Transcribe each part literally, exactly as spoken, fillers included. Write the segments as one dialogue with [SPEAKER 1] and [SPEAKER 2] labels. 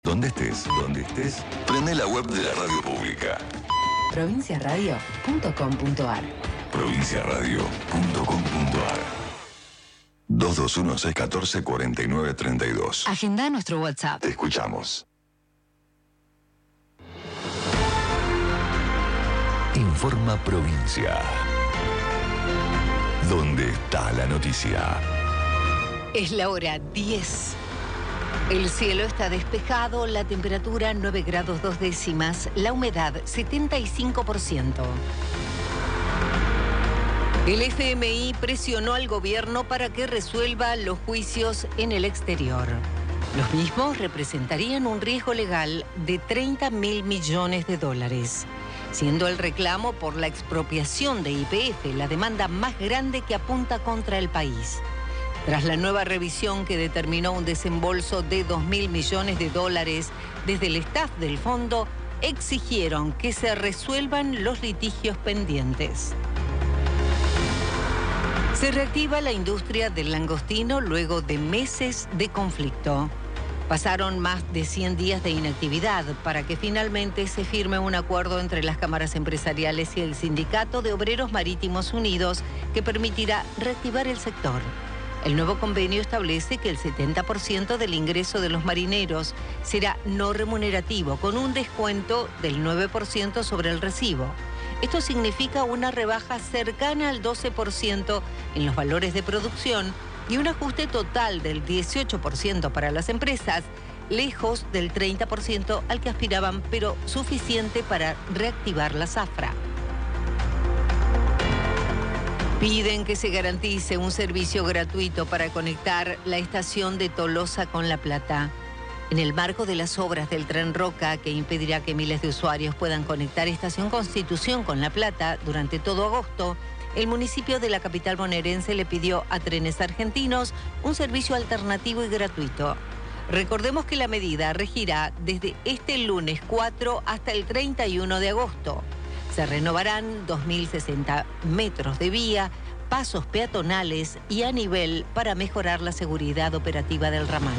[SPEAKER 1] Donde estés, donde estés, prende la web de la radio pública.
[SPEAKER 2] provincia radio punto com punto a r
[SPEAKER 1] provincia radio punto com punto a r dos dos uno, seis uno cuatro, cuatro nueve tres dos.
[SPEAKER 2] Agenda nuestro WhatsApp.
[SPEAKER 1] Te escuchamos. Informa Provincia. ¿Dónde está la noticia?
[SPEAKER 3] Es la hora diez. El cielo está despejado, la temperatura nueve grados dos décimas, la humedad setenta y cinco por ciento. El F M I presionó al gobierno para que resuelva los juicios en el exterior. Los mismos representarían un riesgo legal de treinta mil millones de dólares, siendo el reclamo por la expropiación de Y P F la demanda más grande que apunta contra el país. Tras la nueva revisión que determinó un desembolso de dos mil millones de dólares, desde el staff del fondo exigieron que se resuelvan los litigios pendientes. Se reactiva la industria del langostino luego de meses de conflicto. Pasaron más de cien días de inactividad para que finalmente se firme un acuerdo entre las cámaras empresariales y el Sindicato de Obreros Marítimos Unidos que permitirá reactivar el sector. El nuevo convenio establece que el setenta por ciento del ingreso de los marineros será no remunerativo, con un descuento del nueve por ciento sobre el recibo. Esto significa una rebaja cercana al doce por ciento en los valores de producción y un ajuste total del dieciocho por ciento para las empresas, lejos del treinta por ciento al que aspiraban, pero suficiente para reactivar la zafra. Piden que se garantice un servicio gratuito para conectar la estación de Tolosa con La Plata. En el marco de las obras del Tren Roca, que impedirá que miles de usuarios puedan conectar Estación Constitución con La Plata durante todo agosto, el municipio de la capital bonaerense le pidió a Trenes Argentinos un servicio alternativo y gratuito. Recordemos que la medida regirá desde este lunes cuatro hasta el treinta y uno de agosto. Se renovarán dos mil sesenta metros de vía, pasos peatonales y a nivel para mejorar la seguridad operativa del ramal.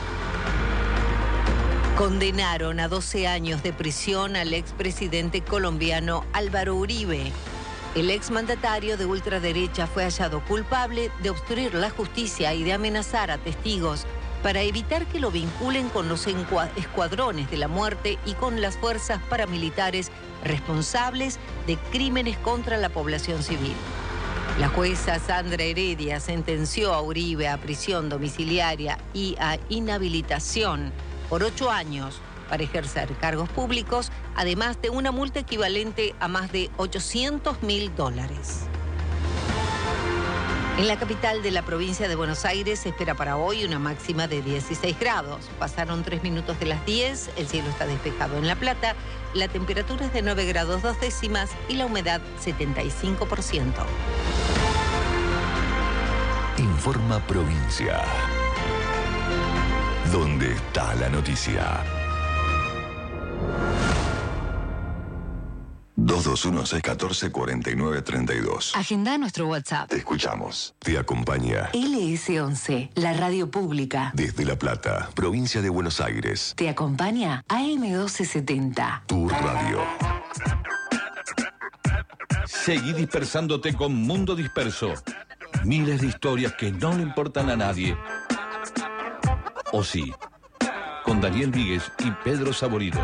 [SPEAKER 3] Condenaron a doce años de prisión al expresidente colombiano Álvaro Uribe. El exmandatario de ultraderecha fue hallado culpable de obstruir la justicia y de amenazar a testigos para evitar que lo vinculen con los escuadrones de la muerte y con las fuerzas paramilitares responsables de crímenes contra la población civil. La jueza Sandra Heredia sentenció a Uribe a prisión domiciliaria y a inhabilitación por ocho años para ejercer cargos públicos, además de una multa equivalente a más de ochocientos mil dólares. En la capital de la provincia de Buenos Aires se espera para hoy una máxima de dieciséis grados. Pasaron tres minutos de las diez, el cielo está despejado en La Plata, la temperatura es de nueve grados dos décimas y la humedad setenta y cinco por ciento.
[SPEAKER 1] Informa Provincia. ¿Dónde está la noticia? dos dos uno, seis uno cuatro, cuatro nueve tres dos.
[SPEAKER 2] Agenda nuestro WhatsApp.
[SPEAKER 1] Te escuchamos. Te acompaña
[SPEAKER 2] L S once, la radio pública.
[SPEAKER 1] desde La Plata, provincia de Buenos Aires.
[SPEAKER 2] Te acompaña A M doce setenta.
[SPEAKER 1] Tu radio.
[SPEAKER 4] Seguí dispersándote con Mundo Disperso. Miles de historias que no le importan a nadie. O sí, con Daniel Víguez y Pedro Saborido.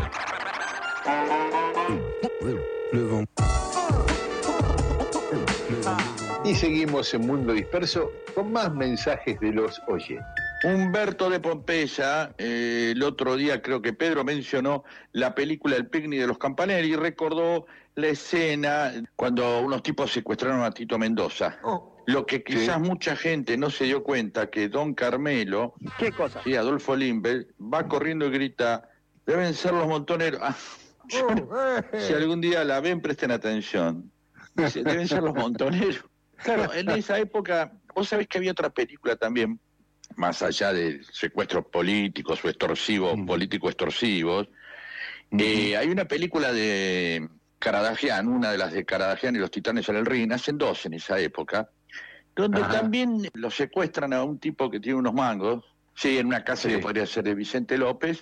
[SPEAKER 5] Y seguimos en Mundo Disperso con más mensajes de los oyentes.
[SPEAKER 6] Humberto de Pompeya, eh, el otro día creo que Pedro mencionó la película El picnic de los Campanelli y recordó la escena cuando unos tipos secuestraron a Tito Mendoza.
[SPEAKER 5] Oh,
[SPEAKER 6] Lo que quizás
[SPEAKER 5] sí.
[SPEAKER 6] mucha gente no se dio cuenta que Don Carmelo,
[SPEAKER 5] ¿Qué cosa?
[SPEAKER 6] sí, Adolfo Limber, va corriendo y grita, deben ser los montoneros. Ah, yo- si algún día la ven, presten atención. Dice, deben ser los montoneros. Claro, en esa época, vos sabés que había otra película también, más allá de secuestros políticos o extorsivos,
[SPEAKER 5] Mm.
[SPEAKER 6] políticos extorsivos. Eh, hay una película de Karadagian, una de las de Karadagian y los Titanes en el Ring, hacen dos en esa época, donde
[SPEAKER 5] Ajá.
[SPEAKER 6] también lo secuestran a un tipo que tiene unos mangos, sí, en una casa
[SPEAKER 5] Sí.
[SPEAKER 6] que podría ser de Vicente López,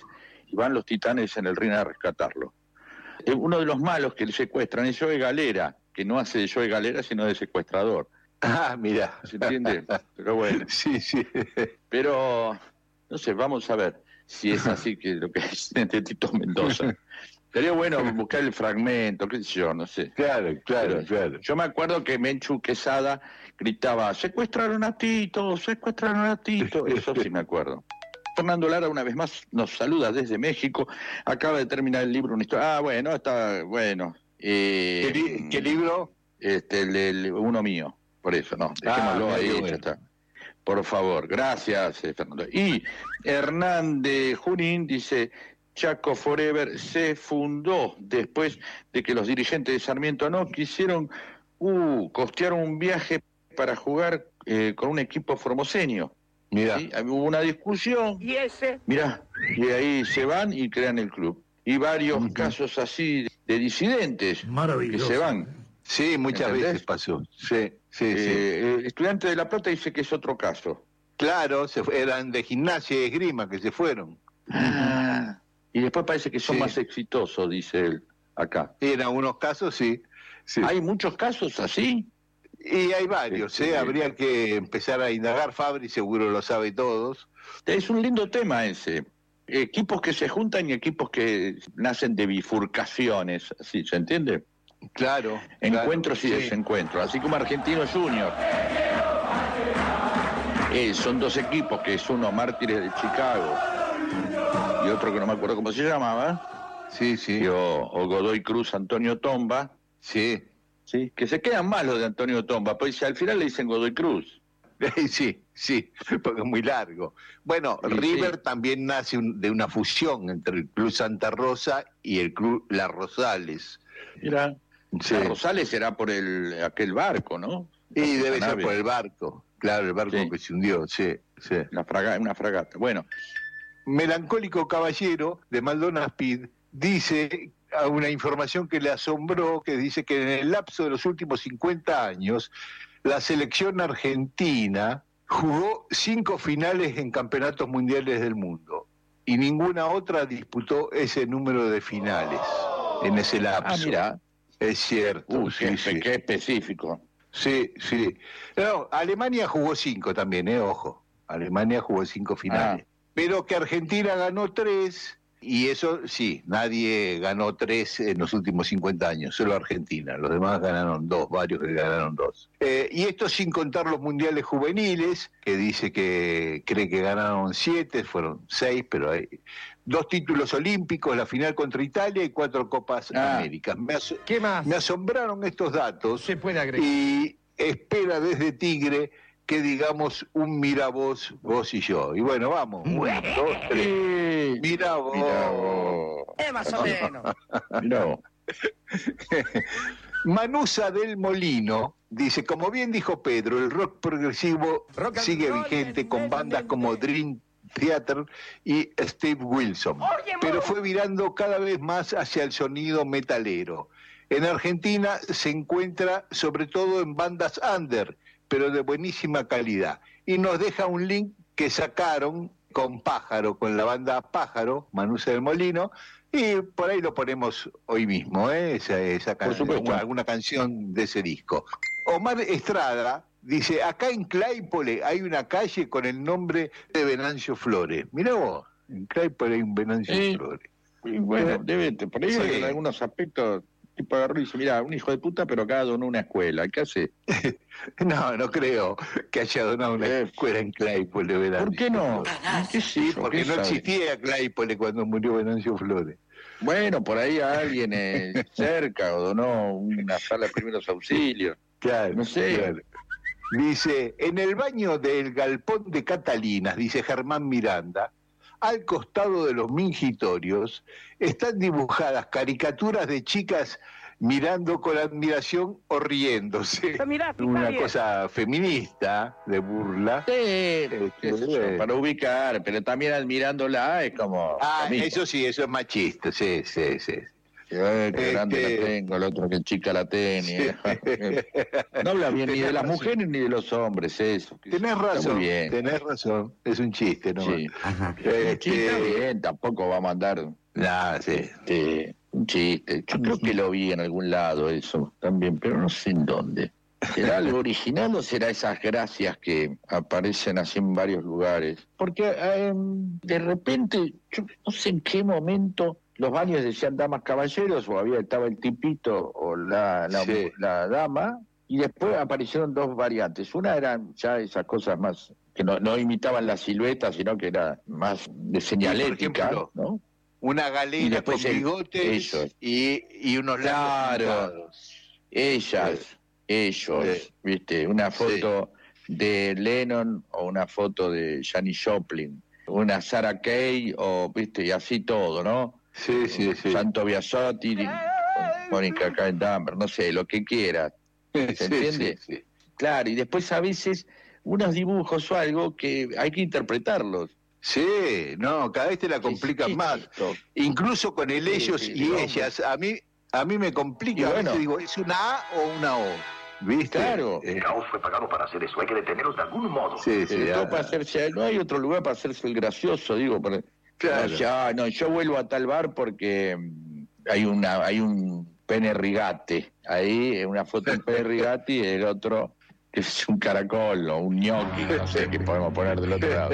[SPEAKER 6] y van los titanes en el ring a rescatarlo. Eh, Uno de los malos que le secuestran es Joe Galera, que no hace de Joe Galera, sino de secuestrador.
[SPEAKER 5] Ah, mira.
[SPEAKER 6] ¿Se entiende? Pero bueno.
[SPEAKER 5] Sí, sí.
[SPEAKER 6] Pero, no sé, vamos a ver si es así que lo que es de Tito Mendoza. Sería bueno buscar el fragmento, qué sé yo, no sé.
[SPEAKER 5] Claro, claro,
[SPEAKER 6] Pero
[SPEAKER 5] claro.
[SPEAKER 6] Yo me acuerdo que Menchu Quesada gritaba, secuestraron a Tito, secuestraron a Tito. Eso sí me acuerdo. Fernando Lara una vez más nos saluda desde México. Acaba de terminar el libro, una historia. Ah, bueno, está bueno. Eh,
[SPEAKER 5] ¿Qué, li- qué libro?
[SPEAKER 6] Este, el, el- uno mío. Por eso, no. Dejémoslo
[SPEAKER 5] Ah,
[SPEAKER 6] ahí,
[SPEAKER 5] qué
[SPEAKER 6] ya
[SPEAKER 5] bueno.
[SPEAKER 6] está. Por favor, gracias, eh, Fernando. Y Hernán de Junín dice, Chaco Forever se fundó después de que los dirigentes de Sarmiento no quisieron uh, costear un viaje para jugar eh, con un equipo formoseño.
[SPEAKER 5] Mira.
[SPEAKER 6] ¿Sí? Hubo una discusión.
[SPEAKER 7] ¿Y ese?
[SPEAKER 6] Mirá, y ahí se van y crean el club. Y varios
[SPEAKER 5] Ujú.
[SPEAKER 6] casos así de disidentes que se van.
[SPEAKER 5] Sí, muchas
[SPEAKER 6] ¿Entendés?
[SPEAKER 5] veces pasó. Sí, sí,
[SPEAKER 6] Eh,
[SPEAKER 5] sí.
[SPEAKER 6] eh, Estudiante de La Plata dice que es otro caso.
[SPEAKER 5] Claro, se fue- eran de gimnasia y esgrima que se fueron.
[SPEAKER 6] Ah, y después parece que son
[SPEAKER 5] Sí.
[SPEAKER 6] más exitosos, dice él, acá.
[SPEAKER 5] En algunos casos sí. sí.
[SPEAKER 6] ¿Hay muchos casos así?
[SPEAKER 5] Y hay varios,
[SPEAKER 6] Este,
[SPEAKER 5] ¿eh? Habría que empezar a indagar. Fabri seguro lo sabe todos.
[SPEAKER 6] Es un lindo tema ese. Equipos que se juntan y equipos que nacen de bifurcaciones, ¿sí? ¿Se entiende?
[SPEAKER 5] Claro.
[SPEAKER 6] Encuentros y
[SPEAKER 5] claro, sí.
[SPEAKER 6] desencuentros, así como Argentino Junior. Eh, son dos equipos, que es uno Mártires de Chicago y otro que no me acuerdo cómo se llamaba,
[SPEAKER 5] Sí, sí.
[SPEAKER 6] y o, o Godoy Cruz Antonio Tomba,
[SPEAKER 5] Sí.
[SPEAKER 6] ¿sí? Que se quedan mal los de Antonio Tomba, pues al final le dicen Godoy Cruz.
[SPEAKER 5] Sí, sí, porque es muy largo. Bueno,
[SPEAKER 6] Sí,
[SPEAKER 5] River
[SPEAKER 6] sí.
[SPEAKER 5] también nace un- de una fusión entre el Club Santa Rosa y el Club Las Rosales.
[SPEAKER 6] Mira,
[SPEAKER 5] Sí.
[SPEAKER 6] la Rosales será por el aquel barco, ¿no?
[SPEAKER 5] Y debe
[SPEAKER 6] Esa
[SPEAKER 5] ser
[SPEAKER 6] nave.
[SPEAKER 5] por el barco. Claro, el barco
[SPEAKER 6] Sí.
[SPEAKER 5] que se hundió, sí, sí.
[SPEAKER 6] Una, fraga- una fragata. Bueno,
[SPEAKER 5] Melancólico Caballero de Maldonado Speed dice a una información que le asombró, que dice que en el lapso de los últimos cincuenta años, la selección argentina jugó cinco finales en campeonatos mundiales del mundo y ninguna otra disputó ese número de finales en ese lapso.
[SPEAKER 6] ah, mira,
[SPEAKER 5] Es cierto.
[SPEAKER 6] uy,
[SPEAKER 5] sí,
[SPEAKER 6] qué,
[SPEAKER 5] sí.
[SPEAKER 6] qué específico.
[SPEAKER 5] Sí, sí. No, Alemania jugó cinco también, eh, ojo. Alemania jugó cinco finales. Pero que Argentina ganó tres, y eso sí, nadie ganó tres en los últimos cincuenta años, solo Argentina. Los demás ganaron dos, varios que ganaron dos. Eh, y esto sin contar los mundiales juveniles, que dice que cree que ganaron siete, fueron seis, pero hay dos títulos olímpicos, la final contra Italia y cuatro Copas
[SPEAKER 6] Ah.
[SPEAKER 5] Américas. Me aso-
[SPEAKER 7] ¿Qué más?
[SPEAKER 5] me asombraron estos datos
[SPEAKER 7] Se puede agregar.
[SPEAKER 5] y espera desde Tigre que digamos un mira vos, vos y yo. Y bueno, vamos. Uno, dos, tres.
[SPEAKER 6] Eh,
[SPEAKER 5] Mira vos.
[SPEAKER 6] Mira vos.
[SPEAKER 7] Eh, más o menos.
[SPEAKER 6] Mirá vos.
[SPEAKER 5] Manusa del Molino dice, como bien dijo Pedro, el rock progresivo
[SPEAKER 7] Rock and
[SPEAKER 5] sigue
[SPEAKER 7] roll,
[SPEAKER 5] vigente
[SPEAKER 7] men,
[SPEAKER 5] con
[SPEAKER 7] men,
[SPEAKER 5] bandas
[SPEAKER 7] men,
[SPEAKER 5] como
[SPEAKER 7] men.
[SPEAKER 5] Dream Theater y Steve Wilson,
[SPEAKER 7] Oye,
[SPEAKER 5] pero
[SPEAKER 7] mo.
[SPEAKER 5] fue virando cada vez más hacia el sonido metalero. En Argentina se encuentra sobre todo en bandas under, pero de buenísima calidad. Y nos deja un link que sacaron con Pájaro, con la banda Pájaro, Manusa del Molino, y por ahí lo ponemos hoy mismo, ¿eh? esa, esa
[SPEAKER 6] Por
[SPEAKER 5] can-
[SPEAKER 6] supuesto.
[SPEAKER 5] alguna canción de ese disco. Omar Estrada dice, acá en Claypole hay una calle con el nombre de Venancio Flores. Mirá vos, en Claypole hay un Venancio
[SPEAKER 6] Sí.
[SPEAKER 5] Flores.
[SPEAKER 6] Y bueno, debe, por ahí
[SPEAKER 5] Sí.
[SPEAKER 6] en algunos aspectos, tipo agarró y dice, mira, un hijo de puta, pero acá donó una escuela. ¿Qué hace?
[SPEAKER 5] No, no creo que haya donado una
[SPEAKER 6] Eh,
[SPEAKER 5] escuela en Claypole, Venancio.
[SPEAKER 6] ¿Por qué no? ¿Qué sé
[SPEAKER 5] Sí,
[SPEAKER 6] yo?
[SPEAKER 5] porque
[SPEAKER 6] ¿Qué
[SPEAKER 5] no
[SPEAKER 6] sabe?
[SPEAKER 5] existía Claypole cuando murió Venancio Flores.
[SPEAKER 6] Bueno, por ahí a alguien eh, cerca o donó una sala de primeros auxilios.
[SPEAKER 5] Claro,
[SPEAKER 6] No sé.
[SPEAKER 5] claro. Dice, en el baño del galpón de Catalinas, dice Germán Miranda, al costado de los mingitorios, están dibujadas caricaturas de chicas mirando con admiración o riéndose.
[SPEAKER 7] Pero mirá, está
[SPEAKER 5] Una
[SPEAKER 7] bien.
[SPEAKER 5] cosa feminista, de burla.
[SPEAKER 6] Sí,
[SPEAKER 5] Este,
[SPEAKER 6] qué sé yo,
[SPEAKER 5] bueno.
[SPEAKER 6] para ubicar, pero también admirándola es como...
[SPEAKER 5] Ah,
[SPEAKER 6] lo mismo.
[SPEAKER 5] eso sí, eso es machista, sí, sí, sí.
[SPEAKER 6] Eh, que grande
[SPEAKER 5] Este-
[SPEAKER 6] la tengo, el otro que chica la tenía. No habla bien ni de las mujeres ni de los hombres, eso.
[SPEAKER 5] Tenés
[SPEAKER 6] Está
[SPEAKER 5] razón,
[SPEAKER 6] muy bien.
[SPEAKER 5] tenés razón. Es un chiste, ¿no?
[SPEAKER 6] Sí.
[SPEAKER 7] Ajá.
[SPEAKER 5] Este,
[SPEAKER 6] Un chiste está bien, tampoco va a mandar
[SPEAKER 5] Nah, sí.
[SPEAKER 6] este, un chiste. Yo creo que lo vi en algún lado eso también, pero no sé en dónde. ¿Será algo original o será esas gracias que aparecen así en varios lugares? Porque eh, de repente, yo no sé en qué momento los baños decían damas caballeros, o había estaba el tipito o la, la,
[SPEAKER 5] Sí.
[SPEAKER 6] la dama, y después aparecieron dos variantes. Una eran ya esas cosas más que no, no imitaban la silueta, sino que era más de señalética,
[SPEAKER 5] ejemplo,
[SPEAKER 6] ¿no?
[SPEAKER 5] Una
[SPEAKER 6] Y
[SPEAKER 5] galera con
[SPEAKER 6] después el-
[SPEAKER 5] bigotes
[SPEAKER 6] ellos.
[SPEAKER 5] y, y unos
[SPEAKER 6] Claro.
[SPEAKER 5] labios pintados.
[SPEAKER 6] Ellas, ellos,
[SPEAKER 5] Sí.
[SPEAKER 6] ¿viste? Una foto de Lennon o una foto de Janis Joplin, una Sarah Kay o, ¿viste? Y así todo, ¿no?
[SPEAKER 5] Sí, sí, sí.
[SPEAKER 6] Santo Biasotti, Mónica Caendamer, no sé, lo que quieras. ¿Se
[SPEAKER 5] Sí,
[SPEAKER 6] entiende?
[SPEAKER 5] sí, sí.
[SPEAKER 6] Claro, y después a veces unos dibujos o algo que hay que interpretarlos.
[SPEAKER 5] Sí, no, cada vez te la
[SPEAKER 6] ¿Qué-
[SPEAKER 5] complican
[SPEAKER 6] qué es
[SPEAKER 5] más.
[SPEAKER 6] esto?
[SPEAKER 5] Incluso con el
[SPEAKER 6] Sí,
[SPEAKER 5] ellos
[SPEAKER 6] sí,
[SPEAKER 5] y
[SPEAKER 6] no,
[SPEAKER 5] ellas, a mí, a mí me complica.
[SPEAKER 6] Y
[SPEAKER 5] A
[SPEAKER 6] bueno.
[SPEAKER 5] veces digo, ¿es una A o una O? ¿Viste?
[SPEAKER 6] Claro.
[SPEAKER 5] Eh,
[SPEAKER 8] Caos fue pagado para hacer eso, hay que detenerlos de algún modo.
[SPEAKER 5] sí, sí.
[SPEAKER 6] Pero todo
[SPEAKER 5] ah,
[SPEAKER 6] para hacerse, no hay otro lugar para hacerse el gracioso, digo, para,
[SPEAKER 5] Claro.
[SPEAKER 6] no, ya, no, yo vuelvo a tal bar porque mm, hay una, hay un pene rigate, ahí una foto de un pene rigate y el otro que es un caracol o un gnocchi, no sé qué podemos poner del otro lado.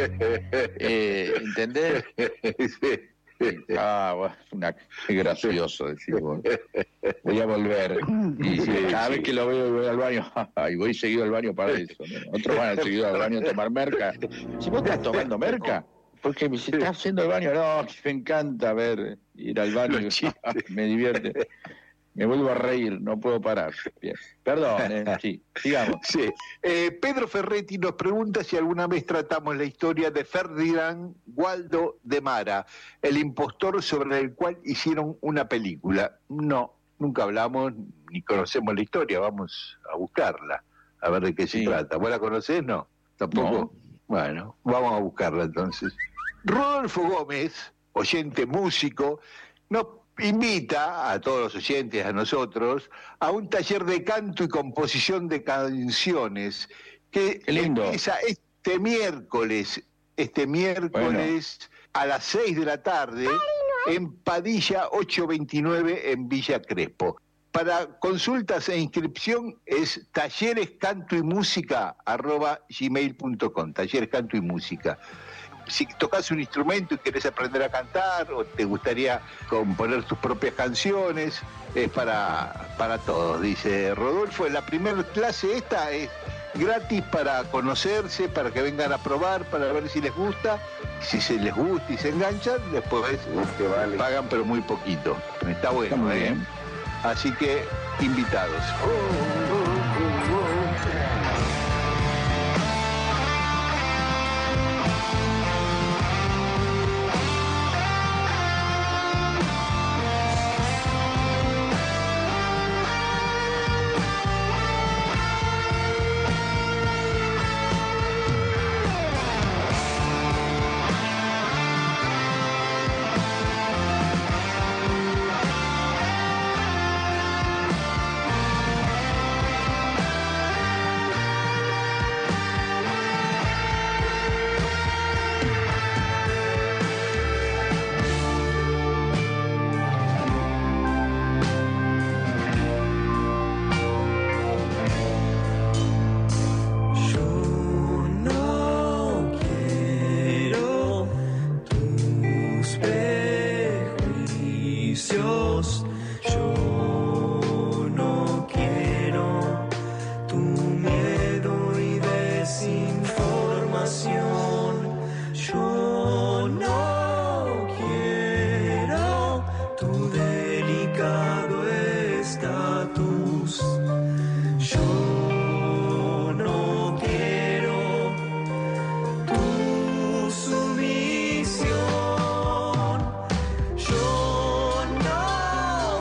[SPEAKER 6] Eh, ¿Entendés?
[SPEAKER 5] Sí.
[SPEAKER 6] Ah, bueno, una, qué gracioso decir vos. Voy a volver. Y
[SPEAKER 5] Sí,
[SPEAKER 6] cada
[SPEAKER 5] sí.
[SPEAKER 6] vez que lo veo y voy al baño, y voy seguido al baño para eso. ¿no? Otros van seguido al baño a tomar merca. Si vos estás tomando merca, porque si estás haciendo el baño, no, me encanta ver, ir al baño,
[SPEAKER 5] Los chistes.
[SPEAKER 6] me divierte. Me vuelvo a reír, no puedo parar. Bien. Perdón, eh, sí, sigamos.
[SPEAKER 5] Sí. Eh, Pedro Ferretti nos pregunta si alguna vez tratamos la historia de Ferdinand Waldo de Mara, el impostor sobre el cual hicieron una película. No, nunca hablamos ni conocemos la historia, vamos a buscarla, a ver de qué se
[SPEAKER 6] Sí.
[SPEAKER 5] trata. ¿Vos la conocés? No, tampoco. Bueno, vamos a buscarla entonces. Rodolfo Gómez, oyente músico, nos invita a todos los oyentes, a nosotros, a un taller de canto y composición de canciones que
[SPEAKER 6] Qué lindo.
[SPEAKER 5] empieza este miércoles, este miércoles a las seis de la tarde en Padilla ochocientos veintinueve en Villa Crespo. Para consultas e inscripción es tallerescantoymúsica arroba gmail punto com, talleres canto y música. Si tocas un instrumento y querés aprender a cantar o te gustaría componer tus propias canciones, es para, para todos, dice Rodolfo. La primera clase esta es gratis para conocerse, para que vengan a probar, para ver si les gusta. Si se les gusta y se enganchan, después pagan pero muy poquito. Está bueno,
[SPEAKER 6] Está muy
[SPEAKER 5] ¿eh?
[SPEAKER 6] bien.
[SPEAKER 5] Así que invitados.
[SPEAKER 9] Yo no quiero tus prejuicios, yo no quiero tu miedo y desinformación, yo no quiero tu delicado estatus. Yo no quiero tu sumisión. Yo no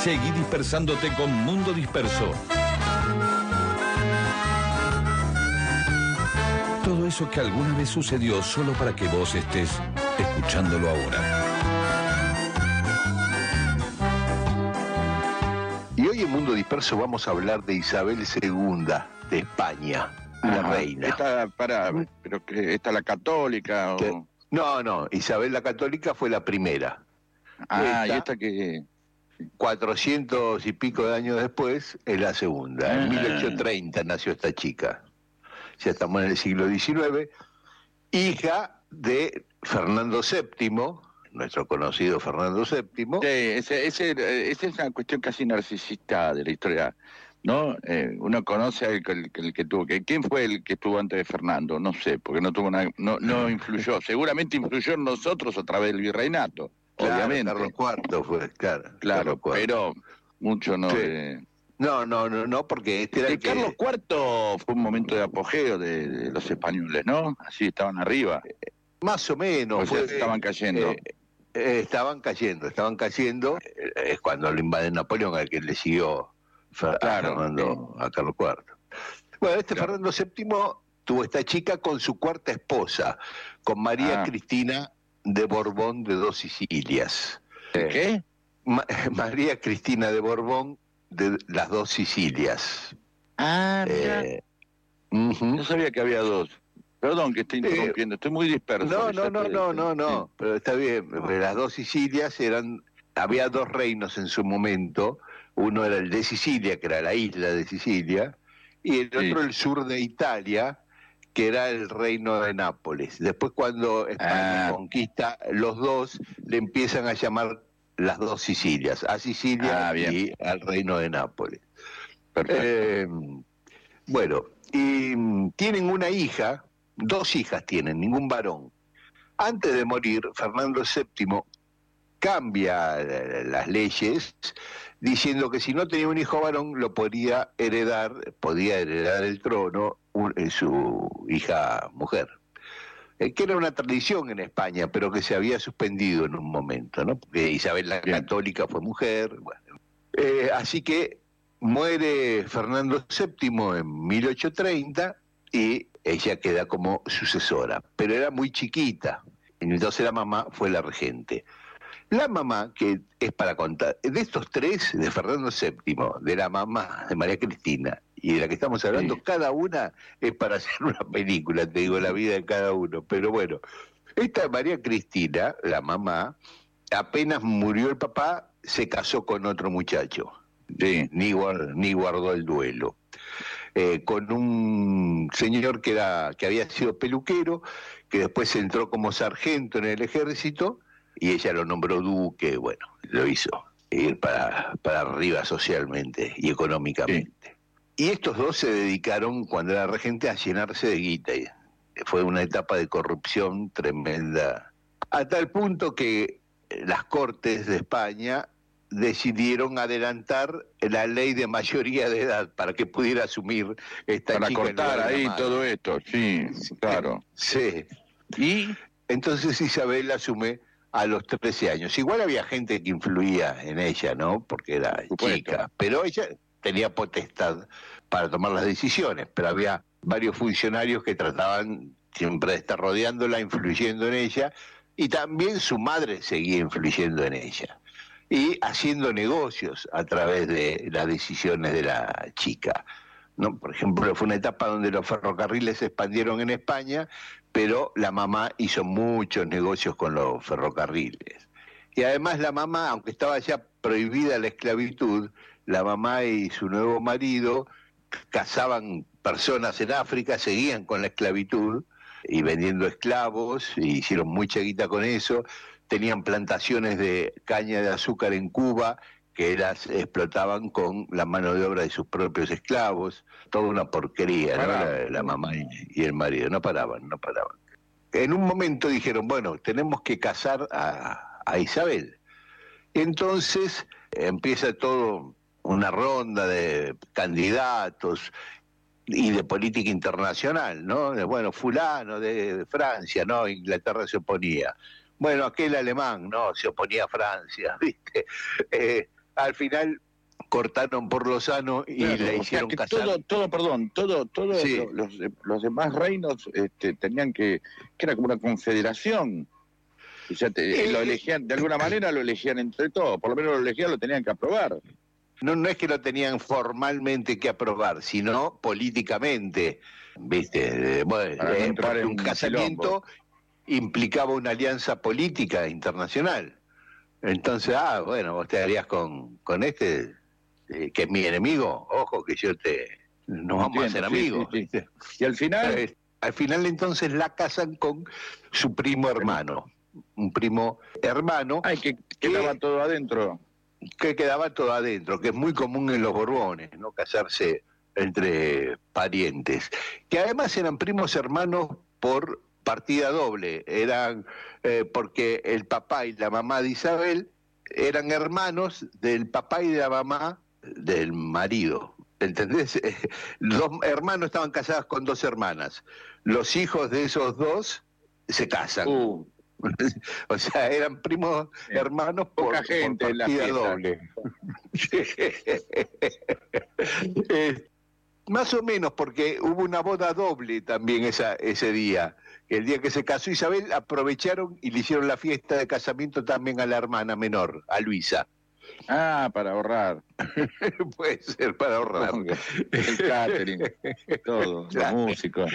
[SPEAKER 4] Seguí dispersándote con Mundo Disperso. Todo eso que alguna vez sucedió solo para que vos estés escuchándolo ahora.
[SPEAKER 5] Y hoy en Mundo Disperso vamos a hablar de Isabel segunda de España, la
[SPEAKER 6] Ajá.
[SPEAKER 5] reina.
[SPEAKER 6] Esta, para, pero que esta la católica o...
[SPEAKER 5] Que- No, no, Isabel la Católica fue la primera.
[SPEAKER 6] Ah,
[SPEAKER 5] esta-
[SPEAKER 6] y esta que...
[SPEAKER 5] cuatrocientos y pico de años después es la segunda. En
[SPEAKER 6] Ah.
[SPEAKER 5] mil ochocientos treinta nació esta chica. Ya estamos en el siglo diecinueve. Hija de Fernando séptimo, nuestro conocido Fernando séptimo.
[SPEAKER 6] Sí, ese, ese, esa es una cuestión casi narcisista de la historia, ¿no? Eh, uno conoce al que, el, el que tuvo que... ¿Quién fue el que estuvo antes de Fernando? No sé, porque no tuvo una, no, no influyó. Seguramente influyó en nosotros a través del virreinato,
[SPEAKER 5] Claro,
[SPEAKER 6] obviamente.
[SPEAKER 5] Carlos cuarto fue, claro.
[SPEAKER 6] Claro,
[SPEAKER 5] Carlos cuarto.
[SPEAKER 6] pero mucho no...
[SPEAKER 5] Sí.
[SPEAKER 6] de-
[SPEAKER 5] No, no, no, no, porque este era
[SPEAKER 6] El
[SPEAKER 5] el que...
[SPEAKER 6] Carlos cuarto fue un momento de apogeo de, de los españoles, ¿no? Así estaban arriba.
[SPEAKER 5] Más o menos.
[SPEAKER 6] O sea,
[SPEAKER 5] fue-
[SPEAKER 6] estaban cayendo.
[SPEAKER 5] eh, eh, estaban cayendo, estaban cayendo. Eh, Es cuando lo invade Napoleón, al que le siguió Fer-
[SPEAKER 6] Claro,
[SPEAKER 5] a Fernando, a Carlos cuarto. Bueno, este
[SPEAKER 6] Claro.
[SPEAKER 5] Fernando séptimo tuvo esta chica con su cuarta esposa, con María
[SPEAKER 6] Ah.
[SPEAKER 5] Cristina de Borbón de dos Sicilias.
[SPEAKER 6] ¿Qué?
[SPEAKER 5] Ma- María Cristina de Borbón de las dos Sicilias.
[SPEAKER 6] Ah, mira.
[SPEAKER 5] Eh, ujú.
[SPEAKER 6] No sabía que había dos. Perdón que esté interrumpiendo, estoy muy disperso.
[SPEAKER 5] No,
[SPEAKER 6] ya
[SPEAKER 5] no, no,
[SPEAKER 6] te-
[SPEAKER 5] no, no, no,
[SPEAKER 6] sí.
[SPEAKER 5] pero está bien. Pero las dos Sicilias eran, había dos reinos en su momento. Uno era el de Sicilia, que era la isla de Sicilia, y el
[SPEAKER 6] Sí.
[SPEAKER 5] otro el sur de Italia, que era el reino de Nápoles. Después, cuando España
[SPEAKER 6] Ah.
[SPEAKER 5] conquista los dos, le empiezan a llamar las dos Sicilias, a Sicilia
[SPEAKER 6] Ah, bien.
[SPEAKER 5] y al reino de Nápoles.
[SPEAKER 6] Perfecto.
[SPEAKER 5] Eh, bueno, y mm, tienen una hija, dos hijas tienen, ningún varón. Antes de morir, Fernando séptimo cambia eh, las leyes diciendo que si no tenía un hijo varón lo podía heredar, podía heredar el trono un- eh, su hija mujer. Eh, que era una tradición en España, pero que se había suspendido en un momento, ¿no? Porque Isabel la
[SPEAKER 6] Bien.
[SPEAKER 5] Católica fue mujer, bueno. Eh, así que muere Fernando séptimo en mil ochocientos treinta y ella queda como sucesora, pero era muy chiquita, entonces la mamá fue la regente. La mamá, que es para contar, de estos tres, de Fernando séptimo, de la mamá, de María Cristina, y de la que estamos hablando,
[SPEAKER 6] Sí.
[SPEAKER 5] cada una es para hacer una película, te digo, la vida de cada uno. Pero bueno, esta María Cristina, la mamá, apenas murió el papá, se casó con otro muchacho.
[SPEAKER 6] Sí.
[SPEAKER 5] Ni, guard- ni guardó el duelo. Eh, con un señor que, era, que había sido peluquero, que después entró como sargento en el ejército, y ella lo nombró duque, bueno, lo hizo ir para, para arriba socialmente y económicamente. Y estos dos se dedicaron, cuando era regente, a llenarse de guita. Y fue una etapa de corrupción tremenda, a tal punto que las Cortes de España decidieron adelantar la ley de mayoría de edad para que pudiera asumir esta
[SPEAKER 6] Para
[SPEAKER 5] chica en
[SPEAKER 6] cortar
[SPEAKER 5] lugar de la
[SPEAKER 6] ahí
[SPEAKER 5] madre.
[SPEAKER 6] todo esto, sí, claro.
[SPEAKER 5] Sí.
[SPEAKER 6] Y
[SPEAKER 5] Entonces Isabel asume a los trece años. Igual había gente que influía en ella, ¿no? Porque era
[SPEAKER 6] supuesto.
[SPEAKER 5] chica, pero ella tenía potestad para tomar las decisiones, pero había varios funcionarios que trataban siempre de estar rodeándola, influyendo en ella, y también su madre seguía influyendo en ella, y haciendo negocios a través de las decisiones de la chica, ¿no? Por ejemplo, fue una etapa donde los ferrocarriles se expandieron en España, pero la mamá hizo muchos negocios con los ferrocarriles. Y además la mamá, aunque estaba ya prohibida la esclavitud, la mamá y su nuevo marido cazaban personas en África, seguían con la esclavitud y vendiendo esclavos, y hicieron mucha guita con eso. Tenían plantaciones de caña de azúcar en Cuba que las explotaban con la mano de obra de sus propios esclavos. Toda una porquería, ¿no? La, la mamá y, y el marido, no paraban, no paraban. En un momento dijeron, bueno, tenemos que casar a, a Isabel. Entonces empieza todo una ronda de candidatos y de política internacional, ¿no? De, bueno, fulano de Francia, no, Inglaterra se oponía. Bueno, aquel alemán, no, se oponía a Francia, ¿viste? Eh, al final cortaron por lo sano y
[SPEAKER 6] Claro,
[SPEAKER 5] le
[SPEAKER 6] o sea
[SPEAKER 5] hicieron
[SPEAKER 6] que
[SPEAKER 5] casar.
[SPEAKER 6] todo, todo, perdón, todo, todo
[SPEAKER 5] Sí.
[SPEAKER 6] lo- los, los demás reinos este, tenían que, que era como una confederación. O sea, te-
[SPEAKER 5] Eh,
[SPEAKER 6] lo
[SPEAKER 5] eh.
[SPEAKER 6] elegían, de alguna manera lo elegían entre todos, por lo menos lo elegían, lo tenían que aprobar.
[SPEAKER 5] No, no es que lo tenían formalmente que aprobar, sino políticamente, ¿viste? Eh, Bueno,
[SPEAKER 6] Para no
[SPEAKER 5] eh,
[SPEAKER 6] entrar
[SPEAKER 5] porque
[SPEAKER 6] en
[SPEAKER 5] un
[SPEAKER 6] un
[SPEAKER 5] casamiento implicaba una alianza política internacional. Entonces, ah, bueno, vos te harías con, con este, eh, que es mi enemigo, ojo que yo te... Nos vamos a hacer
[SPEAKER 6] Entiendo, sí,
[SPEAKER 5] amigos.
[SPEAKER 6] sí, sí.
[SPEAKER 5] ¿viste?
[SPEAKER 6] Y al final,
[SPEAKER 5] Eh, Al final entonces la casan con su primo hermano, un primo hermano
[SPEAKER 6] ay, que quedaba todo adentro.
[SPEAKER 5] que quedaba todo adentro, que es muy común en los Borbones, ¿no? Casarse entre parientes, que además eran primos hermanos por partida doble, eran eh, porque el papá y la mamá de Isabel eran hermanos del papá y de la mamá del marido. ¿Entendés? Dos hermanos estaban casados con dos hermanas. Los hijos de esos dos se casan.
[SPEAKER 6] Uh,
[SPEAKER 5] O sea, eran primos
[SPEAKER 6] Bien.
[SPEAKER 5] hermanos por,
[SPEAKER 6] Poca gente
[SPEAKER 5] por
[SPEAKER 6] en la
[SPEAKER 5] partida
[SPEAKER 6] fiesta.
[SPEAKER 5] doble. Eh, más o menos, porque hubo una boda doble también esa, ese día. El día que se casó Isabel, aprovecharon y le hicieron la fiesta de casamiento también a la hermana menor, a Luisa.
[SPEAKER 6] ah, para ahorrar.
[SPEAKER 5] Puede ser para ahorrar.
[SPEAKER 6] El catering, todo,
[SPEAKER 5] Claro.
[SPEAKER 6] los músicos.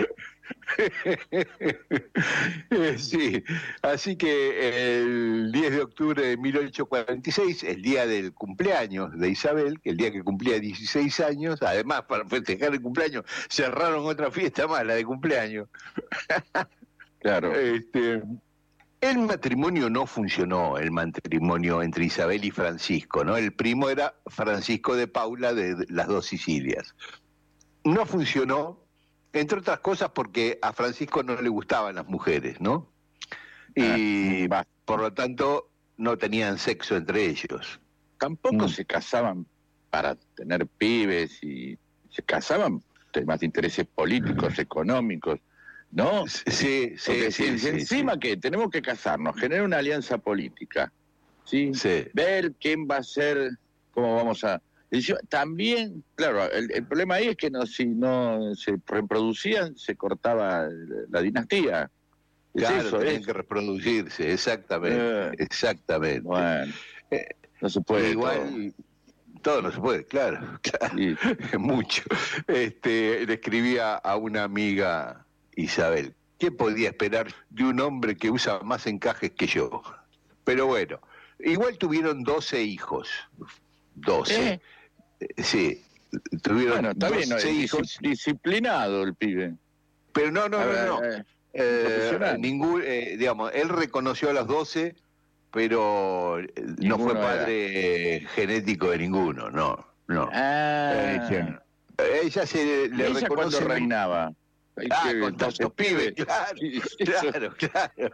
[SPEAKER 5] Sí, así que el diez de octubre de mil ochocientos cuarenta y seis, el día del cumpleaños de Isabel, que el día que cumplía dieciséis años, además para festejar el cumpleaños, cerraron otra fiesta más, la de cumpleaños.
[SPEAKER 6] Claro.
[SPEAKER 5] Este, el matrimonio no funcionó, el matrimonio entre Isabel y Francisco, ¿no? El primo era Francisco de Paula de las dos Sicilias. No funcionó, entre otras cosas porque a Francisco no le gustaban las mujeres, ¿no? Y
[SPEAKER 6] Ah,
[SPEAKER 5] por lo tanto no tenían sexo entre ellos.
[SPEAKER 6] Tampoco
[SPEAKER 5] Mm.
[SPEAKER 6] se casaban para tener pibes y se casaban temas de intereses políticos, económicos, ¿no?
[SPEAKER 5] Sí, sí,
[SPEAKER 6] Porque
[SPEAKER 5] sí,
[SPEAKER 6] si, si
[SPEAKER 5] sí,
[SPEAKER 6] encima
[SPEAKER 5] sí.
[SPEAKER 6] que tenemos que casarnos, generar una alianza política, ¿sí?
[SPEAKER 5] Sí.
[SPEAKER 6] Ver quién va a ser, cómo vamos a... y yo- también, claro, el, el problema ahí es que no, si no se reproducían, se cortaba la dinastía. Es
[SPEAKER 5] Claro,
[SPEAKER 6] eso,
[SPEAKER 5] tenían
[SPEAKER 6] es.
[SPEAKER 5] que reproducirse, exactamente,
[SPEAKER 6] Eh.
[SPEAKER 5] exactamente.
[SPEAKER 6] Bueno,
[SPEAKER 5] Eh,
[SPEAKER 6] no se puede.
[SPEAKER 5] Igual, todo no se puede, claro, claro.
[SPEAKER 6] Sí.
[SPEAKER 5] Mucho. Este, le escribía a una amiga, Isabel, ¿qué podía esperar de un hombre que usa más encajes que yo? Pero bueno, igual tuvieron doce hijos. doce.
[SPEAKER 6] ¿Eh?
[SPEAKER 5] Eh, Sí, tuvieron
[SPEAKER 6] Bueno, está bien, ¿no?
[SPEAKER 5] doce
[SPEAKER 6] Es
[SPEAKER 5] hijos.
[SPEAKER 6] dis- disciplinado el pibe.
[SPEAKER 5] Pero no, no,
[SPEAKER 6] A
[SPEAKER 5] no,
[SPEAKER 6] ver,
[SPEAKER 5] no.
[SPEAKER 6] eh,
[SPEAKER 5] Eh,
[SPEAKER 6] profesional.
[SPEAKER 5] ningún, eh, digamos, él reconoció a los doce, pero eh, no
[SPEAKER 6] Ninguno
[SPEAKER 5] fue
[SPEAKER 6] era.
[SPEAKER 5] padre eh, genético de ninguno, no, no.
[SPEAKER 6] Ah,
[SPEAKER 5] Eh, ella se le
[SPEAKER 6] ¿ella cuando
[SPEAKER 5] reconoce...
[SPEAKER 6] reinaba? Hay
[SPEAKER 5] Ah,
[SPEAKER 6] que-
[SPEAKER 5] con
[SPEAKER 6] doce
[SPEAKER 5] tantos pibes, claro, claro, claro.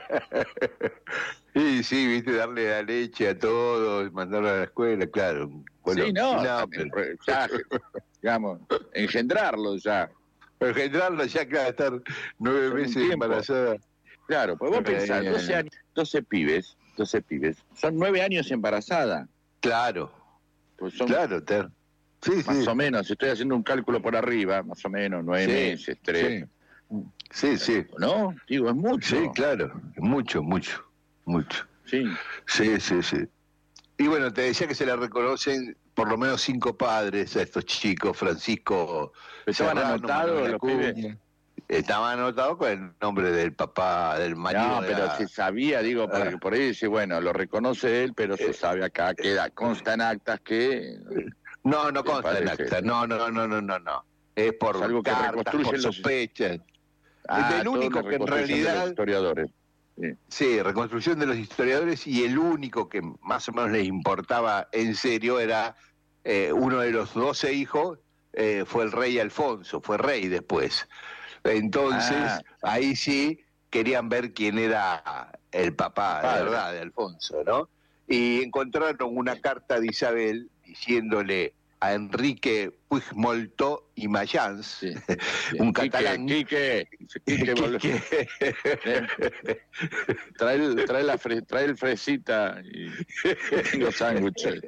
[SPEAKER 5] Y sí, viste, darle la leche a todos, mandarlo a la escuela, claro. Bueno,
[SPEAKER 6] sí, no,
[SPEAKER 5] no,
[SPEAKER 6] también,
[SPEAKER 5] pero-
[SPEAKER 6] ya, digamos, engendrarlo ya.
[SPEAKER 5] pero engendrarla ya, claro, estar nueve
[SPEAKER 6] Un
[SPEAKER 5] meses
[SPEAKER 6] tiempo.
[SPEAKER 5] embarazada.
[SPEAKER 6] Claro, pues vos
[SPEAKER 5] Eh,
[SPEAKER 6] pensás, doce años, doce pibes, doce pibes, son nueve años embarazada.
[SPEAKER 5] Claro,
[SPEAKER 6] Pues son
[SPEAKER 5] claro, Ter. Sí,
[SPEAKER 6] más
[SPEAKER 5] sí.
[SPEAKER 6] o menos, estoy haciendo un cálculo por arriba, más o menos, nueve
[SPEAKER 5] Sí,
[SPEAKER 6] meses, tres.
[SPEAKER 5] Sí, sí.
[SPEAKER 6] ¿No? Digo, es mucho.
[SPEAKER 5] Sí, claro, mucho, mucho, mucho.
[SPEAKER 6] Sí.
[SPEAKER 5] Sí, sí, sí. Y bueno, te decía que se le reconocen por lo menos cinco padres a estos chicos, Francisco.
[SPEAKER 6] ¿Estaban
[SPEAKER 5] Serrano,
[SPEAKER 6] anotados
[SPEAKER 5] Manuel
[SPEAKER 6] los
[SPEAKER 5] Acuña.
[SPEAKER 6] pibes?
[SPEAKER 5] Estaban anotados con el nombre del papá, del marido.
[SPEAKER 6] No,
[SPEAKER 5] de
[SPEAKER 6] pero
[SPEAKER 5] la-
[SPEAKER 6] se sabía, digo, porque
[SPEAKER 5] Ah.
[SPEAKER 6] por ahí dice, bueno, lo reconoce él, pero se
[SPEAKER 5] Eh,
[SPEAKER 6] sabe acá, queda, consta en actas que...
[SPEAKER 5] No, no
[SPEAKER 6] Me
[SPEAKER 5] consta en
[SPEAKER 6] parece.
[SPEAKER 5] acta. No, no, no, no, no, no. Es por
[SPEAKER 6] Es algo que
[SPEAKER 5] cartas,
[SPEAKER 6] reconstruyen
[SPEAKER 5] por
[SPEAKER 6] los-
[SPEAKER 5] sospechas.
[SPEAKER 6] Ah,
[SPEAKER 5] del
[SPEAKER 6] todo
[SPEAKER 5] único
[SPEAKER 6] una
[SPEAKER 5] que en
[SPEAKER 6] reconstrucción de los
[SPEAKER 5] realidad-
[SPEAKER 6] historiadores.
[SPEAKER 5] Sí, reconstrucción de los historiadores, y el único que más o menos les importaba en serio era eh, uno de los doce hijos, eh, fue el rey Alfonso, fue rey después. Entonces,
[SPEAKER 6] Ah.
[SPEAKER 5] ahí sí querían ver quién era el papá, de
[SPEAKER 6] Padre.
[SPEAKER 5] verdad, de Alfonso, ¿no? Y encontraron una carta de Isabel diciéndole a Enrique Puigmoltó y Mayans,
[SPEAKER 6] Sí.
[SPEAKER 5] un
[SPEAKER 6] Quique,
[SPEAKER 5] catalán,
[SPEAKER 6] Quique, Quique, volvé.
[SPEAKER 5] que-
[SPEAKER 6] trae, el, trae, la fre- trae el fresita y tengo sándwiches.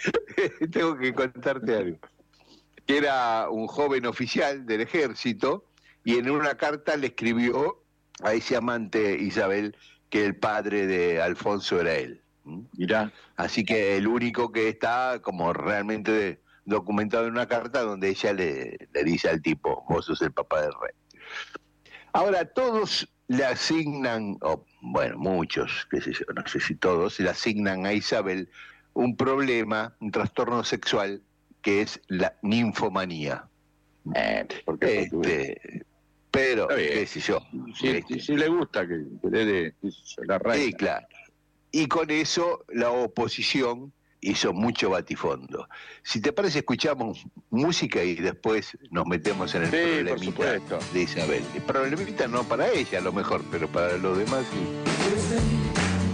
[SPEAKER 5] tengo que contarte algo. Que era un joven oficial del ejército y en una carta le escribió a ese amante Isabel que el padre de Alfonso era él.
[SPEAKER 6] Mirá.
[SPEAKER 5] Así que el único que está como realmente documentado en una carta donde ella le, le dice al tipo, vos sos el papá del rey. Ahora, todos le asignan, o bueno, muchos, qué sé yo, no sé si todos, le asignan a Isabel un problema, un trastorno sexual, que es la ninfomanía.
[SPEAKER 6] Eh, ¿por qué?
[SPEAKER 5] Este, pero, qué sé yo.
[SPEAKER 6] Si,
[SPEAKER 5] este,
[SPEAKER 6] si, si le gusta que, que le dé la reina.
[SPEAKER 5] Sí, claro. Y con eso la oposición hizo mucho batifondo. Si te parece, escuchamos música y después nos metemos en el
[SPEAKER 6] Sí, por
[SPEAKER 5] problemita
[SPEAKER 6] supuesto.
[SPEAKER 5] de Isabel. El problemita no para ella, a lo mejor, pero para los demás sí.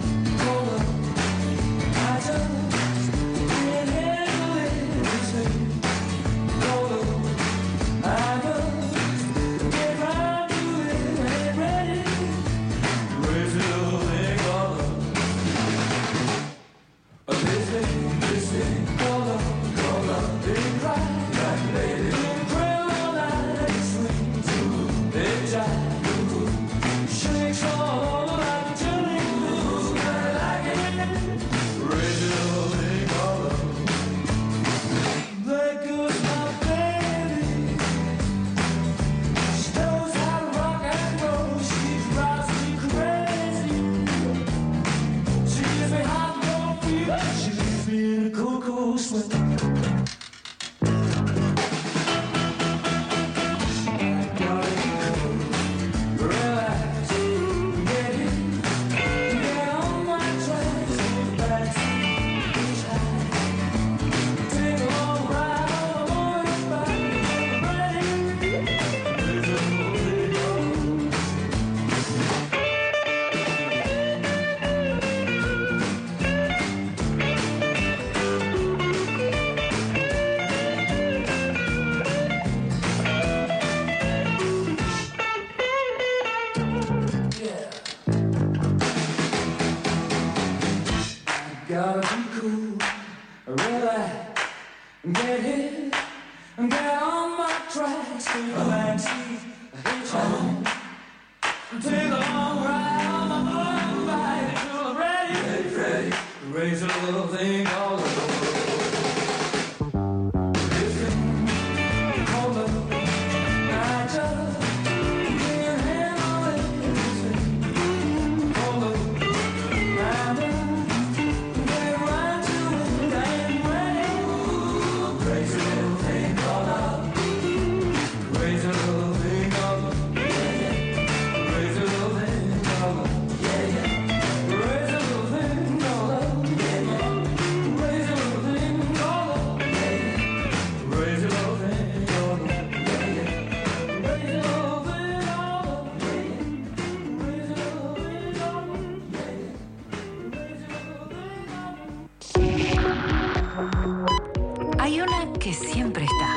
[SPEAKER 2] Hay una que siempre está.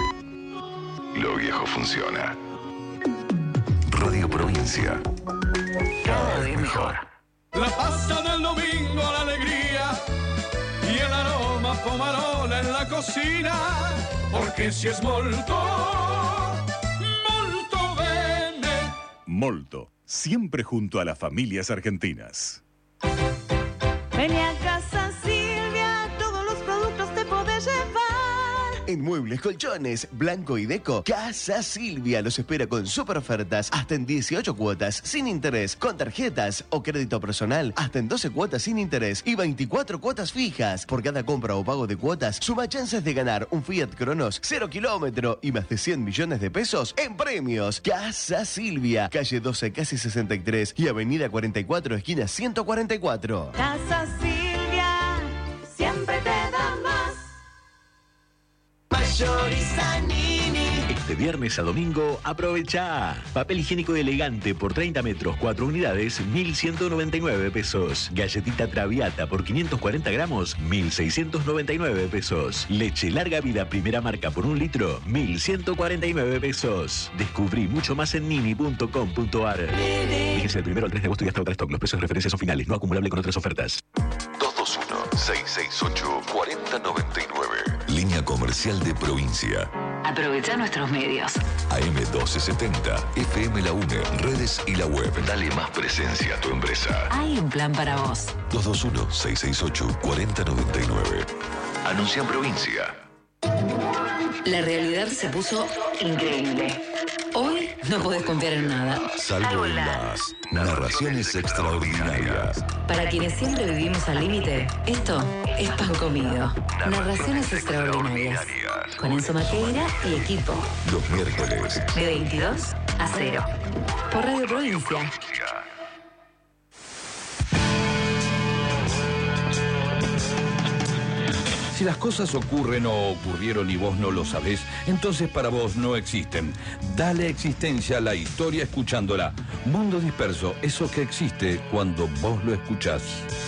[SPEAKER 1] Lo viejo funciona. Radio Provincia. Cada vez mejor.
[SPEAKER 9] La pasta del domingo, la alegría y el aroma pomarola en la cocina, porque si es molto, molto bene.
[SPEAKER 7] Molto, siempre junto a las familias argentinas.
[SPEAKER 10] Ven a Casa Silvia, todos los productos te podés llevar.
[SPEAKER 11] En Muebles, Colchones, Blanco y Deco, Casa Silvia los espera con super ofertas hasta en dieciocho cuotas sin interés, con tarjetas o crédito personal hasta en doce cuotas sin interés y veinticuatro cuotas fijas. Por cada compra o pago de cuotas, suma chances de ganar un Fiat Cronos cero kilómetro y más de cien millones de pesos en premios. Casa Silvia, calle doce, casi sesenta y tres y avenida cuarenta y cuatro, esquina ciento cuarenta y cuatro.
[SPEAKER 10] Casa Silvia, siempre te da más.
[SPEAKER 12] Este viernes a domingo, aprovecha. Papel higiénico elegante por treinta metros, cuatro unidades, mil ciento noventa y nueve pesos. Galletita Traviata por quinientos cuarenta gramos, mil seiscientos noventa y nueve pesos. Leche larga vida primera marca por un litro, mil ciento cuarenta y nueve pesos. Descubrí mucho más en nini punto com punto ar. Fíjense del primero al tres de agosto y hasta otra stock. Los precios de referencia son finales, no acumulable con otras ofertas.
[SPEAKER 1] dos dos uno, seis seis ocho, cuatro cero nueve nueve. Línea comercial de provincia.
[SPEAKER 2] Aprovecha nuestros medios.
[SPEAKER 1] A M doce setenta, F M La UNE, redes y la web. Dale más presencia a tu empresa.
[SPEAKER 2] Hay un plan para vos.
[SPEAKER 1] dos dos uno, seis seis ocho, cuatro cero nueve nueve. Anuncia en provincia.
[SPEAKER 2] La realidad se puso increíble. Hoy no podés confiar en nada.
[SPEAKER 1] Salvo en las narraciones extraordinarias.
[SPEAKER 2] Para quienes siempre vivimos al límite, esto es pan comido. Narraciones extraordinarias. Con Enzo Maqueira y equipo.
[SPEAKER 1] Los miércoles.
[SPEAKER 2] De veintidós a cero. Por Radio Provincia.
[SPEAKER 4] Si las cosas ocurren o ocurrieron y vos no lo sabés, entonces para vos no existen. Dale existencia a la historia escuchándola. Mundo Disperso, eso que existe cuando vos lo escuchás.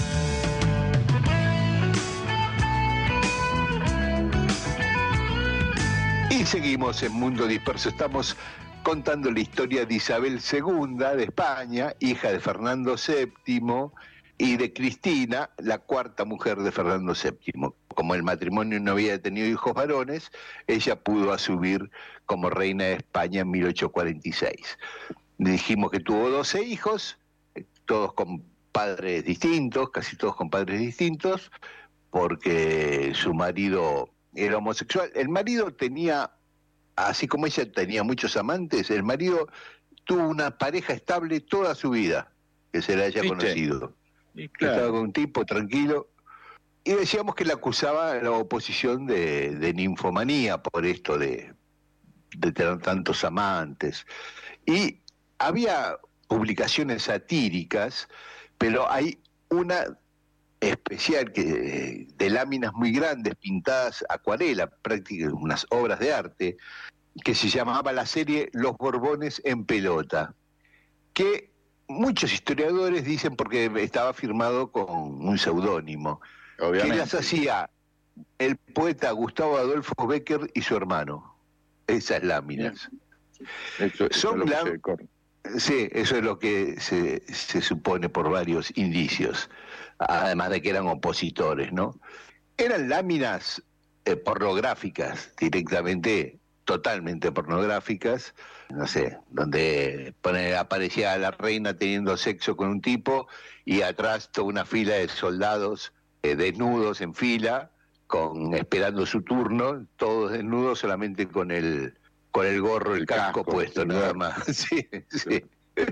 [SPEAKER 5] Y seguimos en Mundo Disperso. Estamos contando la historia de Isabel segunda de España, hija de Fernando séptimo, y de Cristina, la cuarta mujer de Fernando séptimo. Como el matrimonio no había tenido hijos varones, ella pudo asumir como reina de España en mil ochocientos cuarenta y seis. Dijimos que tuvo doce hijos, todos con padres distintos, casi todos con padres distintos, porque su marido era homosexual. El marido tenía, así como ella tenía muchos amantes, el marido tuvo una pareja estable toda su vida, que se la haya
[SPEAKER 6] ¿Viste?
[SPEAKER 5] conocido.
[SPEAKER 6] Y claro.
[SPEAKER 5] Estaba con un tipo tranquilo. Y decíamos que le acusaba la oposición de, de ninfomanía por esto de, de tener tantos amantes. Y había publicaciones satíricas, pero hay una especial que de láminas muy grandes, pintadas acuarela, prácticamente unas obras de arte, que se llamaba la serie Los Borbones en pelota, que muchos historiadores dicen porque estaba firmado con un seudónimo, que las hacía el poeta Gustavo Adolfo Bécquer y su hermano, esas láminas.
[SPEAKER 6] Eso, eso
[SPEAKER 5] Son
[SPEAKER 6] es lo
[SPEAKER 5] blan-
[SPEAKER 6] que se corre.
[SPEAKER 5] Sí, eso es lo que se, se supone por varios indicios, además de que eran opositores, ¿no? Eran láminas eh, pornográficas, directamente, totalmente pornográficas, no sé, donde pone, aparecía la reina teniendo sexo con un tipo y atrás toda una fila de soldados eh, desnudos en fila, con esperando su turno, todos desnudos solamente con el con el gorro, el, el casco, casco puesto, nada gorro. Más. Sí, sí.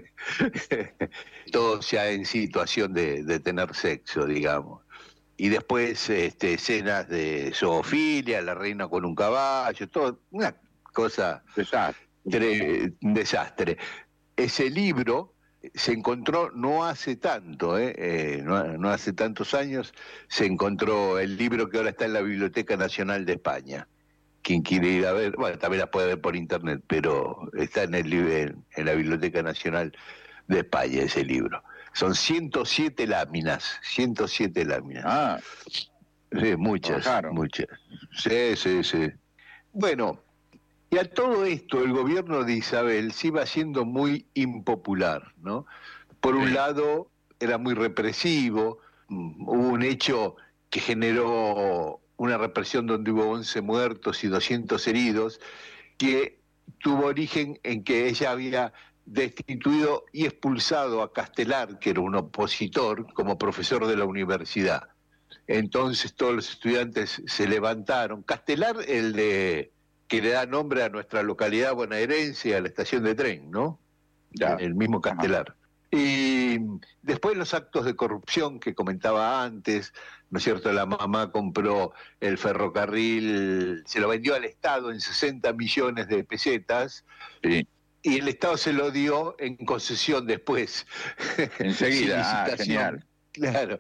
[SPEAKER 5] Todos ya en situación de, de tener sexo, digamos. Y después este, escenas de zoofilia, la reina con un caballo, todo, una cosa... Desastre. desastre. Ese libro se encontró no hace tanto, ¿eh? Eh, no, no hace tantos años, se encontró el libro que ahora está en la Biblioteca Nacional de España. Quien quiere ir a ver, bueno, también la puede ver por internet, pero está en el en, en la Biblioteca Nacional de España ese libro. Son ciento siete láminas, ciento siete láminas. Ah, sí, muchas, claro. muchas. Sí, sí, sí. Bueno, y a todo esto el gobierno de Isabel se iba haciendo muy impopular, ¿no? Por un sí. lado, era muy represivo, hubo un hecho que generó una represión donde hubo once muertos y doscientos heridos, que tuvo origen en que ella había destituido y expulsado a Castelar, que era un opositor, como profesor de la universidad. Entonces todos los estudiantes se levantaron. Castelar, el de que le da nombre a nuestra localidad bonaerense, a la estación de tren, ¿no? Ya. El mismo Castelar. Ajá. Y después los actos de corrupción que comentaba antes, ¿no es cierto? La mamá compró el ferrocarril, se lo vendió al Estado en sesenta millones de pesetas, sí. Y el Estado se lo dio en concesión después.
[SPEAKER 6] Enseguida, ah, genial.
[SPEAKER 5] Claro.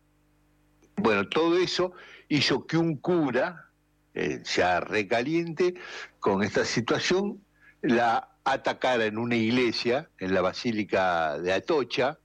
[SPEAKER 5] Bueno, todo eso hizo que un cura, eh, ya recaliente, con esta situación, la atacara en una iglesia, en la Basílica de Atocha,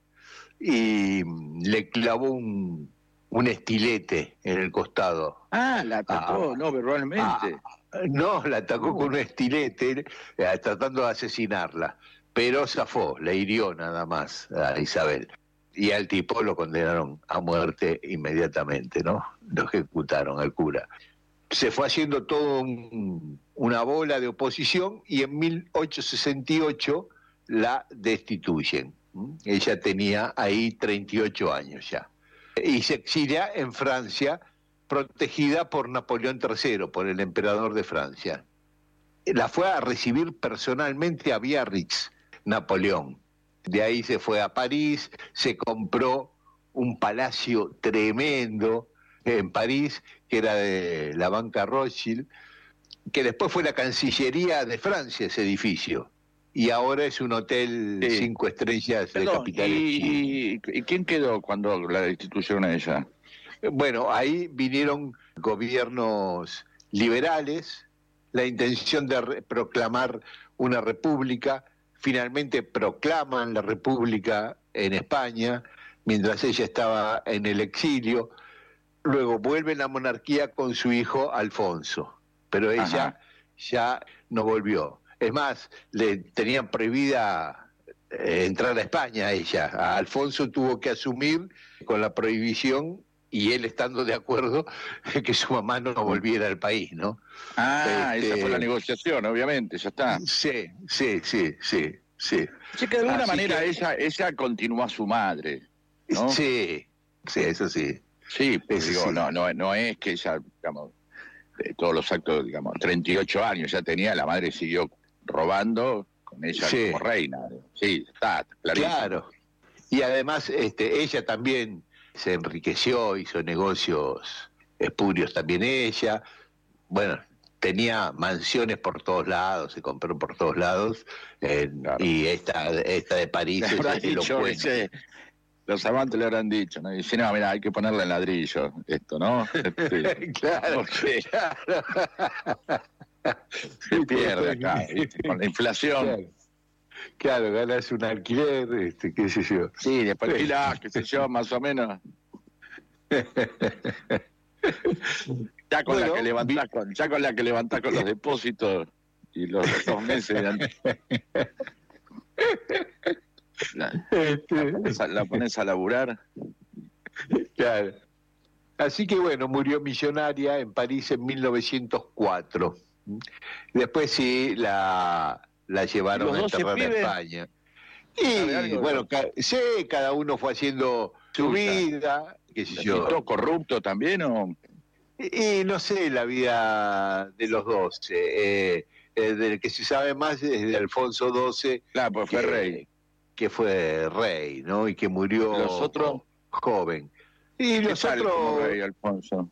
[SPEAKER 5] y le clavó un, un estilete en el costado.
[SPEAKER 6] Ah, la atacó, ah, no, verbalmente.
[SPEAKER 5] Ah, no, la atacó uh. con un estilete, eh, tratando de asesinarla, pero zafó, le hirió nada más a Isabel. y al tipo lo condenaron a muerte inmediatamente, ¿no? Lo ejecutaron al cura. Se fue haciendo todo un, una bola de oposición y en mil ochocientos sesenta y ocho la destituyen. ¿Mm? Ella tenía ahí treinta y ocho años ya. Y se exilia en Francia, protegida por Napoleón tercero, por el emperador de Francia. La fue a recibir personalmente a Biarritz, Napoleón. De ahí se fue a París, se compró un palacio tremendo en París, que era de la banca Rothschild, que después fue la Cancillería de Francia, ese edificio. Y ahora es un hotel sí. cinco estrellas de capital.
[SPEAKER 6] ¿Y, ¿Y quién quedó cuando la destituyeron a ella?
[SPEAKER 5] Bueno, ahí vinieron gobiernos liberales, la intención de re- proclamar una república, finalmente proclaman la república en España, mientras ella estaba en el exilio, luego vuelve la monarquía con su hijo Alfonso, pero ella Ajá. ya no volvió. Es más, le tenían prohibida eh, entrar a España a ella. A Alfonso tuvo que asumir con la prohibición y él estando de acuerdo que su mamá no volviera al país, ¿no?
[SPEAKER 6] Ah, este, esa fue la negociación, obviamente, ya está.
[SPEAKER 5] Sí, sí, sí, sí, sí.
[SPEAKER 6] Sí, que de alguna
[SPEAKER 5] Así
[SPEAKER 6] manera
[SPEAKER 5] que...
[SPEAKER 6] ella, ella continuó a su madre, ¿no?
[SPEAKER 5] Sí, sí, eso sí.
[SPEAKER 6] Sí, pues
[SPEAKER 5] eso
[SPEAKER 6] digo,
[SPEAKER 5] sí.
[SPEAKER 6] No, no, no es que ella, digamos, de todos los actos, digamos, treinta y ocho años ya tenía, la madre siguió robando con ella
[SPEAKER 5] Sí.
[SPEAKER 6] como reina. Sí, está clarísimo.
[SPEAKER 5] Claro. Y además, este, ella también se enriqueció, hizo negocios espurios también ella. Bueno, tenía mansiones por todos lados, se compró por todos lados. Eh,
[SPEAKER 6] Claro.
[SPEAKER 5] Y esta, esta de París
[SPEAKER 6] Le
[SPEAKER 5] es
[SPEAKER 6] habrá
[SPEAKER 5] es lo
[SPEAKER 6] dicho,
[SPEAKER 5] bueno.
[SPEAKER 6] ese- los amantes le habrán dicho, ¿no? Dice, no, mira, hay que ponerle en ladrillo esto, ¿no? Este,
[SPEAKER 5] Claro,
[SPEAKER 6] porque
[SPEAKER 5] claro.
[SPEAKER 6] se pierde acá, ¿viste? Con la inflación.
[SPEAKER 5] Claro, claro, ganas un alquiler, este, qué sé yo.
[SPEAKER 6] Sí, después alquilás, qué sé yo, más o menos. Ya con
[SPEAKER 5] Bueno,
[SPEAKER 6] la que levantás con, ya con la que levantás con los depósitos y los dos meses de ante- la,
[SPEAKER 5] Este,
[SPEAKER 6] la pones a, la pones a laburar.
[SPEAKER 5] Claro. Así que bueno, murió millonaria en París en mil novecientos cuatro. Después sí la, la llevaron
[SPEAKER 6] ¿Y
[SPEAKER 5] a
[SPEAKER 6] los doce
[SPEAKER 5] enterrar a
[SPEAKER 6] pibes?
[SPEAKER 5] España.
[SPEAKER 6] ¿Sabe
[SPEAKER 5] Y
[SPEAKER 6] algo?
[SPEAKER 5] bueno, ca- sí, cada uno fue haciendo su
[SPEAKER 6] Chuta.
[SPEAKER 5] vida, qué sé
[SPEAKER 6] ¿Y
[SPEAKER 5] yo.
[SPEAKER 6] todo corrupto también o...?
[SPEAKER 5] Y, y no sé la vida de los doce. Eh, eh, del que se sabe más es de Alfonso doce,
[SPEAKER 6] Claro, pues fue
[SPEAKER 5] que,
[SPEAKER 6] rey.
[SPEAKER 5] que fue rey, ¿no? Y que murió
[SPEAKER 6] ¿Los otros?
[SPEAKER 5] joven. Y
[SPEAKER 6] ¿Qué
[SPEAKER 5] los
[SPEAKER 6] tal como
[SPEAKER 5] otros...
[SPEAKER 6] rey, Alfonso?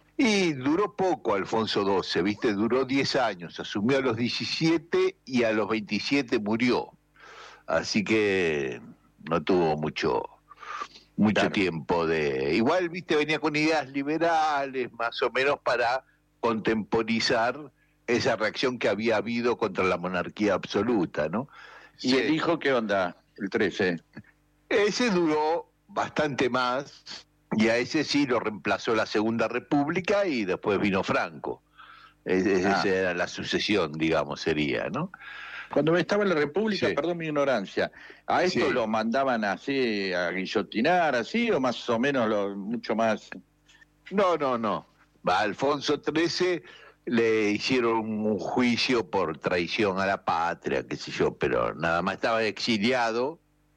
[SPEAKER 5] Y duró poco Alfonso doce, ¿viste? Duró diez años, asumió a los diecisiete y a los veintisiete murió. Así que no tuvo mucho mucho
[SPEAKER 6] Claro.
[SPEAKER 5] tiempo de... Igual, ¿viste? Venía con ideas liberales, más o menos para contemporizar esa reacción que había habido contra la monarquía absoluta, ¿no?
[SPEAKER 6] ¿Y
[SPEAKER 5] Sí.
[SPEAKER 6] el hijo qué onda? El trece.
[SPEAKER 5] Ese duró bastante más y a ese sí lo reemplazó la Segunda República y después vino Franco. Es- es-
[SPEAKER 6] Ah.
[SPEAKER 5] Esa era la sucesión, digamos, sería, ¿no?
[SPEAKER 6] Cuando estaba en la República,
[SPEAKER 5] Sí.
[SPEAKER 6] perdón mi ignorancia, ¿a esto
[SPEAKER 5] Sí.
[SPEAKER 6] lo mandaban así, a guillotinar, así, o más o menos lo, mucho más?
[SPEAKER 5] No, no, no. A Alfonso trece le hicieron un juicio por traición a la patria, qué sé yo, pero nada más estaba exiliado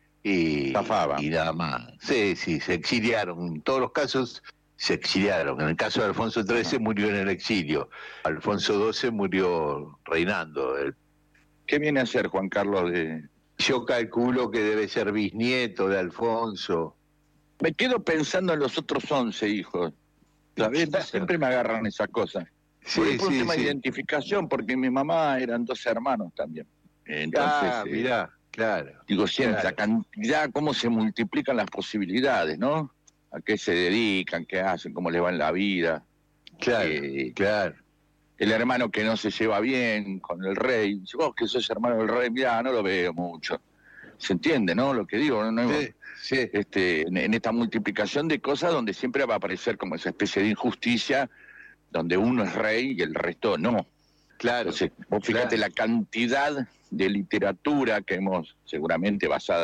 [SPEAKER 5] y,
[SPEAKER 6] Zafaba.
[SPEAKER 5] y nada más. Sí, sí, se exiliaron. En todos los casos se exiliaron. En el caso de Alfonso trece murió en el exilio. Alfonso doce murió reinando. El-
[SPEAKER 6] ¿Qué viene a hacer Juan Carlos de...?
[SPEAKER 5] Yo calculo que debe ser bisnieto de Alfonso.
[SPEAKER 6] Me quedo pensando en los otros once hijos. ¿Sabés? Siempre me agarran esas cosas.
[SPEAKER 5] Sí,
[SPEAKER 6] Por, por un
[SPEAKER 5] sí,
[SPEAKER 6] tema
[SPEAKER 5] sí.
[SPEAKER 6] de identificación, porque mi mamá eran dos hermanos también. Entonces,
[SPEAKER 5] Ah,
[SPEAKER 6] eh,
[SPEAKER 5] mirá, claro.
[SPEAKER 6] digo, siempre,
[SPEAKER 5] Claro.
[SPEAKER 6] la cantidad, cómo se multiplican las posibilidades, ¿no? A qué se dedican, qué hacen, cómo les va en la vida.
[SPEAKER 5] Claro,
[SPEAKER 6] Eh,
[SPEAKER 5] claro.
[SPEAKER 6] El hermano que no se lleva bien con el rey, dice, vos que sos hermano del rey, mirá, no lo veo mucho. ¿Se entiende, no? Lo que digo, ¿no? No-
[SPEAKER 5] Sí, sí.
[SPEAKER 6] Este, en, en esta multiplicación de cosas donde siempre va a aparecer como esa especie de injusticia, donde uno es rey y el resto no.
[SPEAKER 5] Claro.
[SPEAKER 6] Entonces, vos fíjate
[SPEAKER 5] claro.
[SPEAKER 6] la cantidad de literatura que hemos, seguramente basada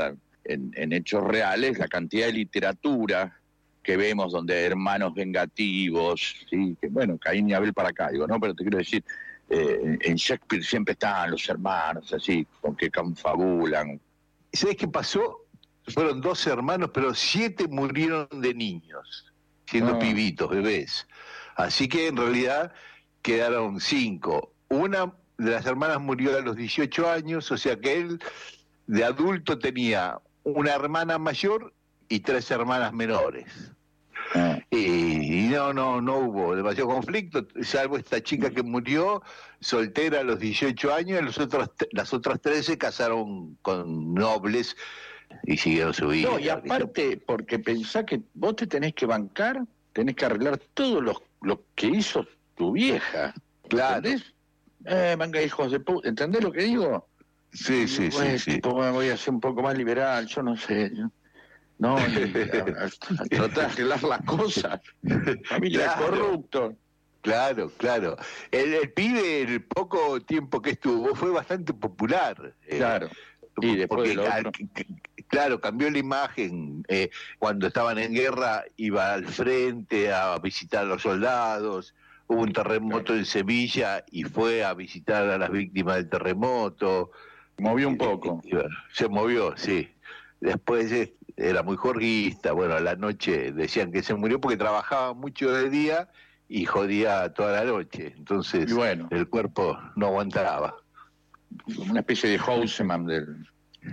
[SPEAKER 6] en, en hechos reales la cantidad de literatura que vemos donde hay hermanos vengativos, ¿sí? Que bueno, Caín y Abel para acá, digo, ¿no? Pero te quiero decir, eh, en Shakespeare siempre están los hermanos, así, con que confabulan.
[SPEAKER 5] ¿Sabes qué pasó? Fueron doce hermanos, pero siete murieron de niños, siendo
[SPEAKER 6] Ah.
[SPEAKER 5] pibitos, bebés. Así que en realidad quedaron cinco. Una de las hermanas murió a los dieciocho años, o sea que él de adulto tenía una hermana mayor y tres hermanas menores.
[SPEAKER 6] Ah.
[SPEAKER 5] Y, y no, no, no hubo demasiado conflicto, salvo esta chica que murió soltera a los dieciocho años, y los otros, las otras tres se casaron con nobles y siguieron su vida.
[SPEAKER 6] No, y aparte, porque pensá que vos te tenés que bancar, tenés que arreglar todo lo, lo que hizo tu vieja.
[SPEAKER 5] Claro.
[SPEAKER 6] ¿Entendés? Eh, manga hijos de puta, ¿entendés lo que digo?
[SPEAKER 5] Sí, sí,
[SPEAKER 6] Bueno,
[SPEAKER 5] sí, sí.
[SPEAKER 6] pues, voy a ser un poco más liberal, yo no sé. yo- No, y a, a- a tratar de arreglar las cosas. Familia
[SPEAKER 5] Claro.
[SPEAKER 6] corrupto.
[SPEAKER 5] Claro, claro. El, el pibe, el poco tiempo que estuvo, fue bastante popular. eh,
[SPEAKER 6] Claro. Y después
[SPEAKER 5] porque,
[SPEAKER 6] de lo
[SPEAKER 5] al-
[SPEAKER 6] otro.
[SPEAKER 5] c- c- claro, cambió la imagen. eh, cuando estaban en guerra, iba al frente a visitar a los soldados. Hubo un terremoto en Sevilla y fue a visitar a las víctimas del terremoto.
[SPEAKER 6] Movió un poco.
[SPEAKER 5] Y, y, bueno, se movió, sí. Después eh, era muy jorguista. Bueno, a la noche decían que se murió porque trabajaba mucho de día y jodía toda la noche. Entonces
[SPEAKER 6] Y bueno.
[SPEAKER 5] el cuerpo no aguantaba.
[SPEAKER 6] Como una especie de Houseman del,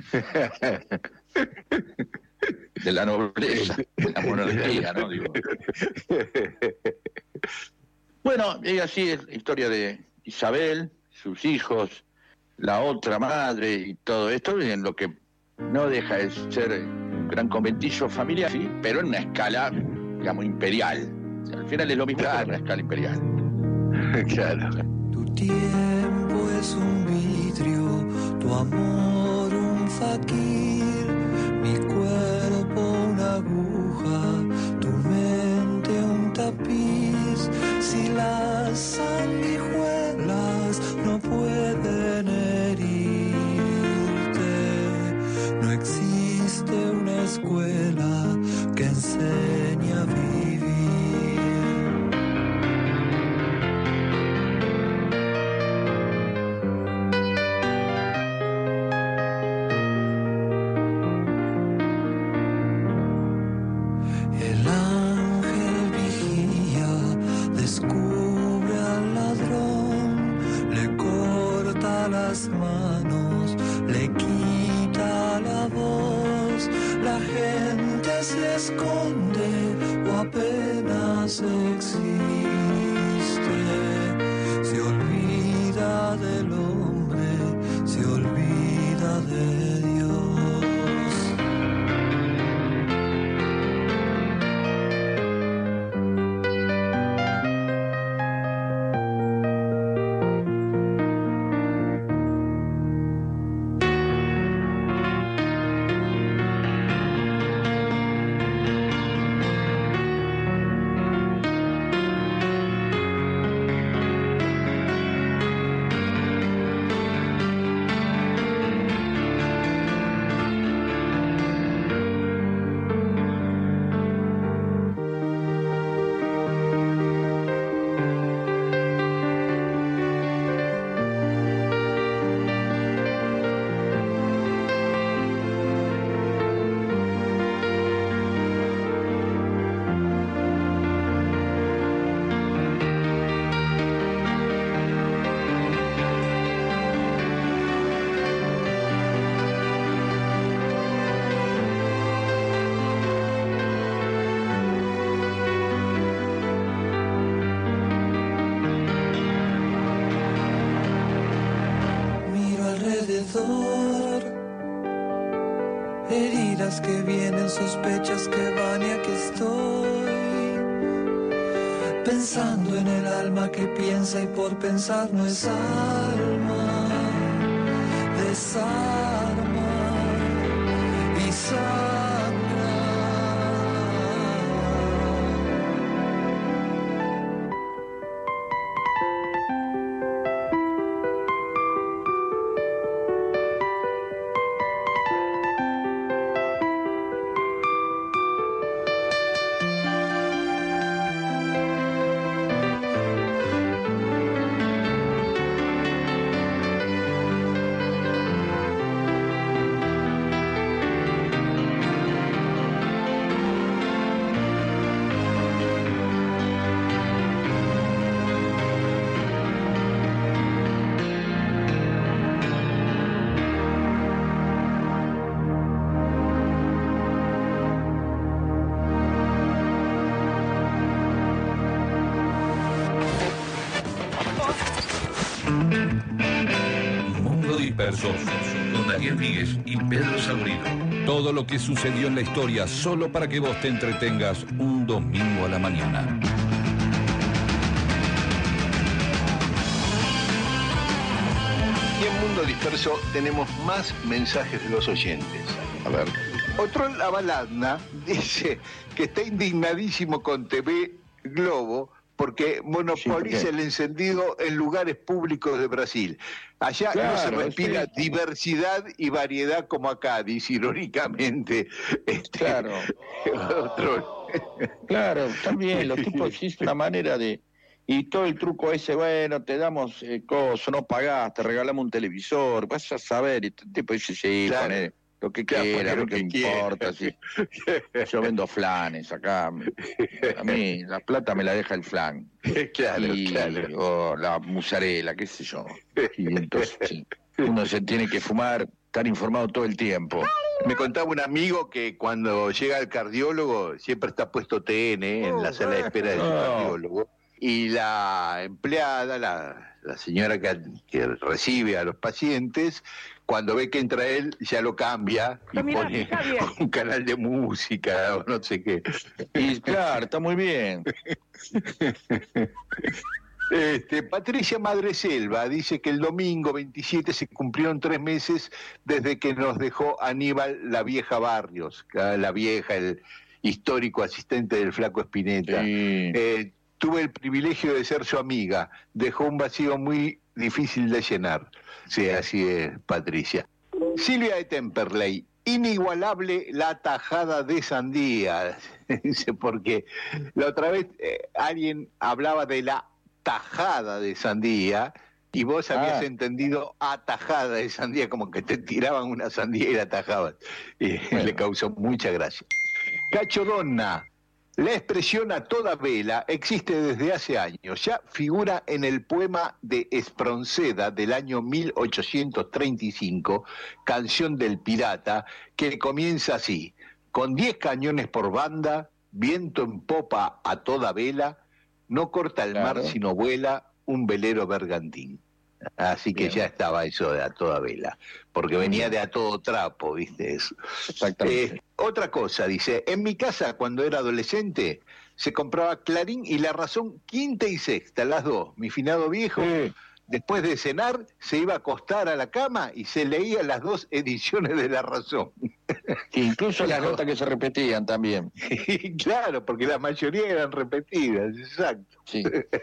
[SPEAKER 6] de la nobleza, de la monarquía, ¿no? Digo. Bueno, y así es la historia de Isabel, sus hijos, la otra madre y todo esto, en lo que no deja de ser un gran conventillo familiar, sí, pero en una escala, digamos, imperial. O sea, al final es lo mismo, pero en una escala imperial.
[SPEAKER 5] Claro.
[SPEAKER 13] Tu tiempo es un vidrio, tu amor un faquir, mi cuerpo una aguja, tu mente un tapiz. Si las sanguijuelas no pueden herirte, no existe una escuela que enseñe a vivir. El ángel vigía, descubre al ladrón, le corta las manos, le quita la voz, la gente se esconde o apenas existe, se olvida del hombre, se olvida de Dios. Miro alrededor, heridas que vienen, sospechas que van y aquí estoy, pensando en el alma que piensa y por pensar no es alma, desarma y sangra.
[SPEAKER 4] Mundo Disperso, con Daniel Víguez y Pedro Saborido. Todo lo que sucedió en la historia solo para que vos te entretengas un domingo a la mañana.
[SPEAKER 5] Y en Mundo Disperso tenemos más mensajes de los oyentes. A ver. Otro Lavaladna dice que está indignadísimo con T V Globo porque monopoliza sí, el encendido en lugares públicos de Brasil. Allá claro, no se respira sí. diversidad y variedad como acá, dice irónicamente. Este,
[SPEAKER 6] claro.
[SPEAKER 5] Otro.
[SPEAKER 6] Claro, también, los tipos existe una manera de... Y todo el truco ese, bueno, te damos eh, coso, no pagás, te regalamos un televisor, vas a saber, y el tipo dice, sí, claro. poné lo que claro, quiera, lo que, que importa, sí. Yo vendo flanes acá, a mí la plata me la deja el flan.
[SPEAKER 5] Claro,
[SPEAKER 6] y,
[SPEAKER 5] claro.
[SPEAKER 6] O la mozzarella, qué sé yo. Y entonces, sí, uno se tiene que fumar, estar informado todo el tiempo.
[SPEAKER 5] Me contaba un amigo que cuando llega el cardiólogo, siempre está puesto T N en la sala de espera del oh. cardiólogo. Y la empleada, la, la señora que, que recibe a los pacientes, cuando ve que entra él, ya lo cambia y mira, pone un canal de música o no sé qué.
[SPEAKER 6] Y claro, está muy bien.
[SPEAKER 5] Este, Patricia Madreselva dice que el domingo veintisiete se cumplieron tres meses desde que nos dejó Aníbal la vieja Barrios, la vieja, el histórico asistente del Flaco Spinetta. Sí. Eh, Tuve el privilegio de ser su amiga. Dejó un vacío muy difícil de llenar. Sí, así es, Patricia. Silvia de Temperley. Inigualable la tajada de sandía. Dice, porque la otra vez eh, alguien hablaba de la tajada de sandía y vos habías ah. entendido atajada de sandía, como que te tiraban una sandía y la atajaban. Y bueno. Le causó mucha gracia. Cacho Donna. La expresión a toda vela existe desde hace años. Ya figura en el poema de Espronceda del año mil ochocientos treinta y cinco, Canción del Pirata, que comienza así: con diez cañones por banda, viento en popa a toda vela, no corta el claro. mar sino vuela un velero bergantín. Así que Bien. Ya estaba eso de a toda vela, porque venía de a todo trapo, ¿viste eso?
[SPEAKER 6] Exactamente.
[SPEAKER 5] Eh, otra cosa, dice, en mi casa cuando era adolescente se compraba Clarín y La Razón quinta y sexta, las dos. Mi finado viejo, sí. después de cenar, se iba a acostar a la cama y se leía las dos ediciones de La Razón.
[SPEAKER 6] Incluso las notas que se repetían también.
[SPEAKER 5] Claro, porque la mayoría eran repetidas, exacto.
[SPEAKER 6] Sí.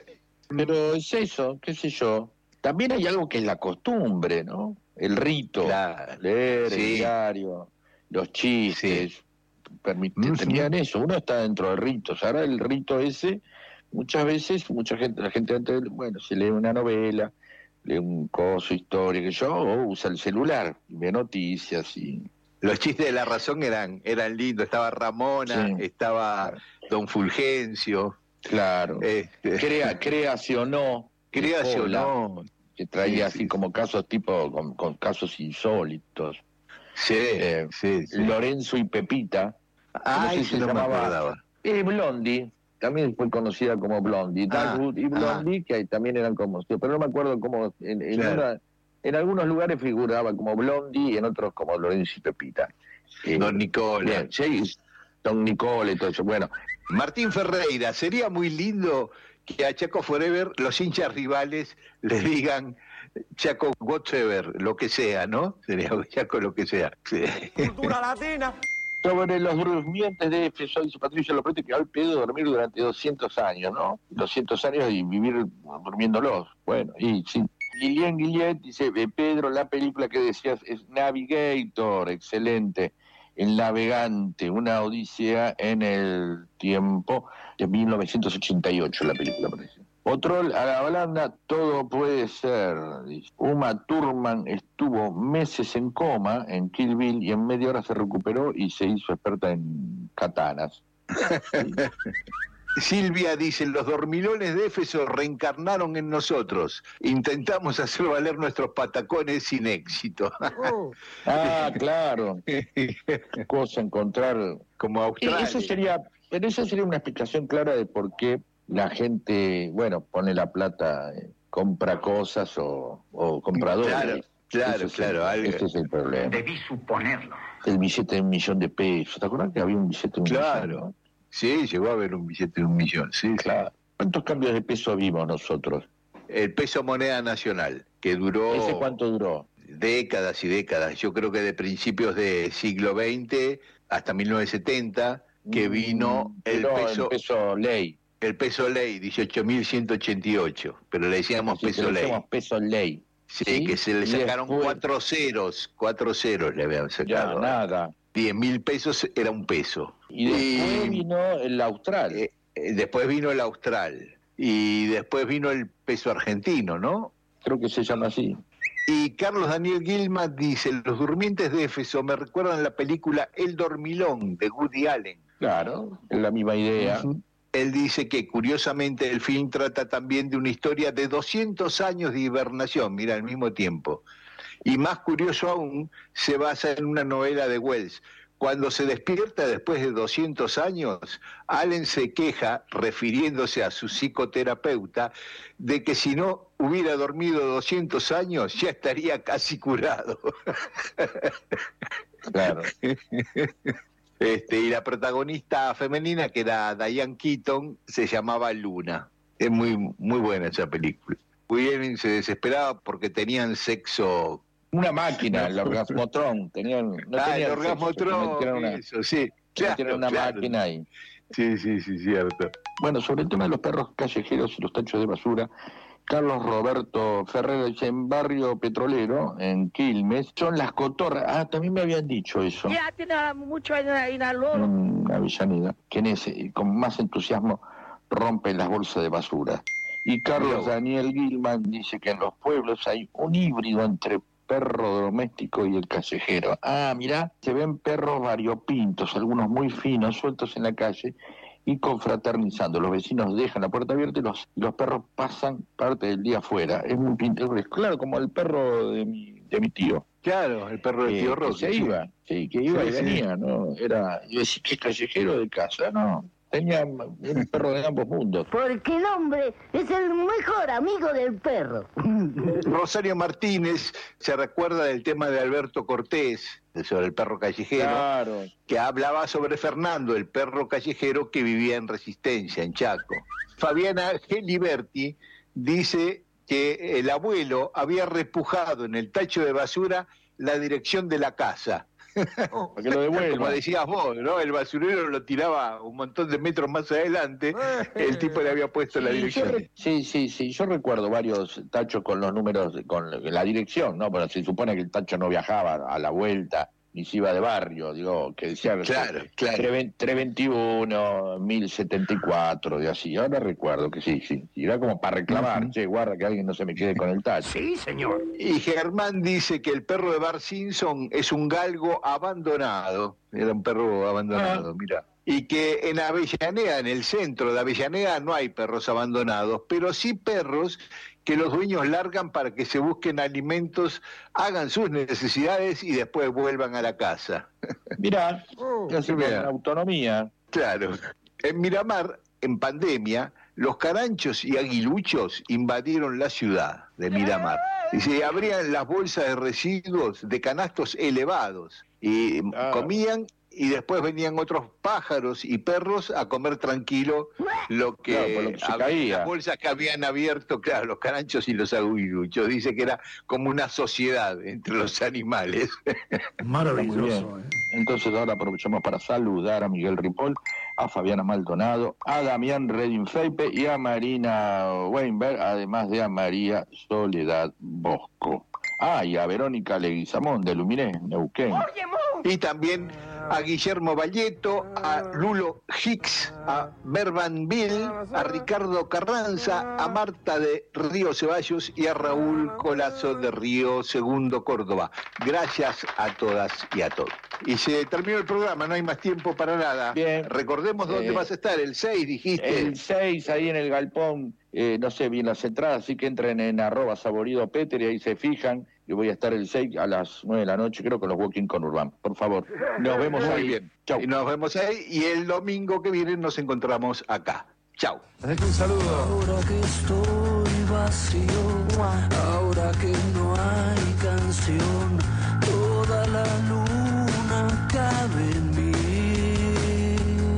[SPEAKER 6] Pero es eso, qué sé yo. También hay algo que es la costumbre, ¿no? El rito, claro. leer sí. el diario, los chistes, sí. permit- tenían eso. Uno está dentro de ritos. Ahora el rito ese, muchas veces, mucha gente, la gente antes, bueno, se lee una novela, lee un coso, historia, que yo, o usa el celular, ve noticias y...
[SPEAKER 5] Los chistes de La Razón eran, eran lindos. Estaba Ramona, sí. estaba claro. Don Fulgencio.
[SPEAKER 6] Claro. Este... Crea, creacionó.
[SPEAKER 5] Creacionó.
[SPEAKER 6] Que traía
[SPEAKER 5] sí,
[SPEAKER 6] así
[SPEAKER 5] sí.
[SPEAKER 6] como casos tipo, con, con casos insólitos.
[SPEAKER 5] Sí,
[SPEAKER 6] eh,
[SPEAKER 5] sí, sí.
[SPEAKER 6] Lorenzo y Pepita.
[SPEAKER 5] Ah,
[SPEAKER 6] no sé si se
[SPEAKER 5] no
[SPEAKER 6] llamaba. Eh, Blondie, también fue conocida como Blondie. Ah, Dagwood y Blondie, ah. que ahí también eran como, pero no me acuerdo cómo, en, en, claro. una, en algunos lugares figuraba como Blondie y en otros como Lorenzo y Pepita.
[SPEAKER 5] Eh, Don Nicola.
[SPEAKER 6] Sí, Don Nicola y todo eso. Bueno,
[SPEAKER 5] Martín Ferreira, sería muy lindo que a Chaco Forever los hinchas rivales le digan Chaco whatever, lo que sea, ¿no? Sería Chaco lo que sea. Sí.
[SPEAKER 10] Cultura latina.
[SPEAKER 6] Sobre los durmientes de Éfeso, dice Patricia Loprete, que al pedo dormir durante doscientos años, ¿no? doscientos años y vivir durmiéndolos. Bueno, y sí. Lilian Guillet dice, Pedro, la película que decías es Navigator, excelente. El navegante, una odisea en el tiempo, de mil novecientos ochenta y ocho la película, parece. Otro, a la balanda, todo puede ser. Dice. Uma Thurman estuvo meses en coma en Kill Bill y en media hora se recuperó y se hizo experta en katanas. Sí.
[SPEAKER 5] Silvia dice, los dormilones de Éfeso reencarnaron en nosotros. Intentamos hacer valer nuestros patacones sin éxito.
[SPEAKER 6] Oh. Ah, claro. Cosa encontrar...
[SPEAKER 5] Como Australia.
[SPEAKER 6] Eso sería, pero eso sería una explicación clara de por qué la gente, bueno, pone la plata compra cosas o, o compradores.
[SPEAKER 5] Claro, claro,
[SPEAKER 6] ese
[SPEAKER 5] claro.
[SPEAKER 6] Es,
[SPEAKER 5] algo.
[SPEAKER 6] Ese es el problema.
[SPEAKER 8] Debí suponerlo.
[SPEAKER 6] El billete de un millón de pesos. ¿Te acuerdas que había un billete de un
[SPEAKER 5] Claro.
[SPEAKER 6] millón? ¿No?
[SPEAKER 5] Sí, llegó a haber un billete de un millón, sí,
[SPEAKER 6] Claro.
[SPEAKER 5] sí.
[SPEAKER 6] ¿Cuántos cambios de peso vimos nosotros?
[SPEAKER 5] El peso moneda nacional, que duró...
[SPEAKER 6] ¿Ese cuánto duró?
[SPEAKER 5] Décadas y décadas. Yo creo que de principios del siglo veinte hasta mil novecientos setenta, que vino el
[SPEAKER 6] No,
[SPEAKER 5] peso...
[SPEAKER 6] el peso ley.
[SPEAKER 5] El peso ley, dieciocho mil ciento ochenta y ocho, pero le decíamos
[SPEAKER 6] Así que
[SPEAKER 5] peso
[SPEAKER 6] le
[SPEAKER 5] ley.
[SPEAKER 6] decíamos peso ley.
[SPEAKER 5] Sí,
[SPEAKER 6] ¿Sí?
[SPEAKER 5] que se le
[SPEAKER 6] Y
[SPEAKER 5] sacaron
[SPEAKER 6] después-
[SPEAKER 5] cuatro ceros, cuatro ceros le habían
[SPEAKER 6] Ya,
[SPEAKER 5] sacado.
[SPEAKER 6] nada.
[SPEAKER 5] Diez mil pesos era un peso.
[SPEAKER 6] Y después vino el austral.
[SPEAKER 5] Eh, eh, después vino el austral. Y después vino el peso argentino, ¿no?
[SPEAKER 6] Creo que se llama así.
[SPEAKER 5] Y Carlos Daniel Gilman dice, los durmientes de Éfeso me recuerdan la película El Dormilón de Woody Allen.
[SPEAKER 6] Claro, es la misma idea.
[SPEAKER 5] Uh-huh. Él dice que curiosamente el film trata también de una historia de doscientos años de hibernación, mira, al mismo tiempo. Y más curioso aún, se basa en una novela de Wells. Cuando se despierta después de doscientos años, Allen se queja, refiriéndose a su psicoterapeuta, de que si no hubiera dormido doscientos años, ya estaría casi curado.
[SPEAKER 6] Claro.
[SPEAKER 5] Este, y la protagonista femenina, que era Diane Keaton, se llamaba Luna. Es muy, muy buena esa película. Woody Allen se desesperaba porque tenían sexo.
[SPEAKER 6] Una máquina, el orgasmotrón. Tenían, no
[SPEAKER 5] ah,
[SPEAKER 6] tenían
[SPEAKER 5] el orgasmotrón,
[SPEAKER 6] sexo, una,
[SPEAKER 5] eso, sí. Claro,
[SPEAKER 6] tienen una
[SPEAKER 5] claro.
[SPEAKER 6] máquina ahí.
[SPEAKER 5] Sí, sí, sí, cierto.
[SPEAKER 6] Bueno, sobre el tema de los perros callejeros y los tachos de basura, Carlos Roberto Ferrer dice, en Barrio Petrolero, en Quilmes, son las cotorras. Ah, también me habían dicho eso.
[SPEAKER 14] Ya tiene mucho en Aloro.
[SPEAKER 6] En Avellaneda, quienes eh, con más entusiasmo rompen las bolsas de basura. Y Carlos Daniel Gilman dice que en los pueblos hay un híbrido entre perro doméstico y el callejero. Ah, mirá, se ven perros variopintos, algunos muy finos, sueltos en la calle y confraternizando. Los vecinos dejan la puerta abierta y los, y los perros pasan parte del día afuera. Es muy pintoresco. Claro, como el perro de mi, de mi tío.
[SPEAKER 5] Claro, el perro del
[SPEAKER 6] Eh,
[SPEAKER 5] tío
[SPEAKER 6] que
[SPEAKER 5] Roque.
[SPEAKER 6] se
[SPEAKER 5] sí.
[SPEAKER 6] iba, sí, que iba
[SPEAKER 5] Sí,
[SPEAKER 6] y
[SPEAKER 5] sí.
[SPEAKER 6] venía, ¿no? Era, yo decía, ¿qué callejero de casa? No, tenía un perro de ambos mundos.
[SPEAKER 14] Porque el hombre es el mejor amigo del perro.
[SPEAKER 5] Rosario Martínez se recuerda del tema de Alberto Cortés, sobre el perro callejero,
[SPEAKER 6] Claro.
[SPEAKER 5] que hablaba sobre Fernando, el perro callejero que vivía en Resistencia, en Chaco. Fabiana Geliberti dice que el abuelo había repujado en el tacho de basura la dirección de la casa.
[SPEAKER 6] Para que lo devuelva.
[SPEAKER 5] Como decías vos, ¿no? El basurero lo tiraba un montón de metros más adelante, el tipo le había puesto la
[SPEAKER 6] Sí, yo
[SPEAKER 5] dirección.
[SPEAKER 6] re- sí, sí, sí, yo recuerdo varios tachos con los números, con la dirección, ¿no? Pero se supone que el tacho no viajaba a la vuelta, ni se iba de barrio, digo, que decía
[SPEAKER 5] Claro, claro.
[SPEAKER 6] trescientos veintiuno, mil setenta y cuatro, de así. Ahora recuerdo que sí, sí. Y era como para reclamar, che, guarda que alguien no se me quede con el tacho.
[SPEAKER 8] Sí, señor.
[SPEAKER 5] Y Germán dice que el perro de Bart Simpson es un galgo abandonado. Era un perro abandonado,
[SPEAKER 6] Ah.
[SPEAKER 5] mira. Y que en Avellaneda, en el centro de Avellaneda, no hay perros abandonados, pero sí perros que los dueños largan para que se busquen alimentos, hagan sus necesidades y después vuelvan a la casa.
[SPEAKER 6] Mirá, casi con
[SPEAKER 5] Mirá.
[SPEAKER 6] autonomía.
[SPEAKER 5] Claro. En Miramar, en pandemia, los caranchos y aguiluchos invadieron la ciudad de Miramar. Y se abrían las bolsas de residuos de canastos elevados y
[SPEAKER 6] Ah.
[SPEAKER 5] comían y después venían otros pájaros y perros a comer tranquilo lo que,
[SPEAKER 6] Claro, por lo que se
[SPEAKER 5] había-
[SPEAKER 6] caía.
[SPEAKER 5] las bolsas que habían abierto, claro, los caranchos y los aguiluchos. Dice que era como una sociedad entre los animales.
[SPEAKER 6] Maravilloso. Entonces ahora aprovechamos para saludar a Miguel Ripoll, a Fabiana Maldonado, a Damián Redin Feipe y a Marina Weinberg, además de a María Soledad Bosco. Ah, y a Verónica Leguizamón de Luminé, Neuquén.
[SPEAKER 5] Y también a Guillermo Valleto, a Lulo Hicks, a Berban Bill, a Ricardo Carranza, a Marta de Río Ceballos y a Raúl Colazo de Río Segundo Córdoba. Gracias a todas y a todos. Y se terminó el programa, no hay más tiempo para nada.
[SPEAKER 6] Bien.
[SPEAKER 5] Recordemos dónde
[SPEAKER 6] Eh,
[SPEAKER 5] vas a estar, el seis dijiste.
[SPEAKER 6] El seis ahí en el galpón, eh, no sé bien las entradas, así que entren en arroba saborido Peter y ahí se fijan. Yo voy a estar el seis a las nueve de la noche, creo, con los Walking con Urbán. Por favor, nos vemos
[SPEAKER 5] Muy
[SPEAKER 6] ahí.
[SPEAKER 5] bien.
[SPEAKER 6] Chau.
[SPEAKER 5] Y nos vemos ahí y el domingo que viene nos encontramos acá. Chau.
[SPEAKER 9] Un saludo.
[SPEAKER 13] Ahora que estoy vacío, ahora que no hay canción, toda la luna cabe en mí.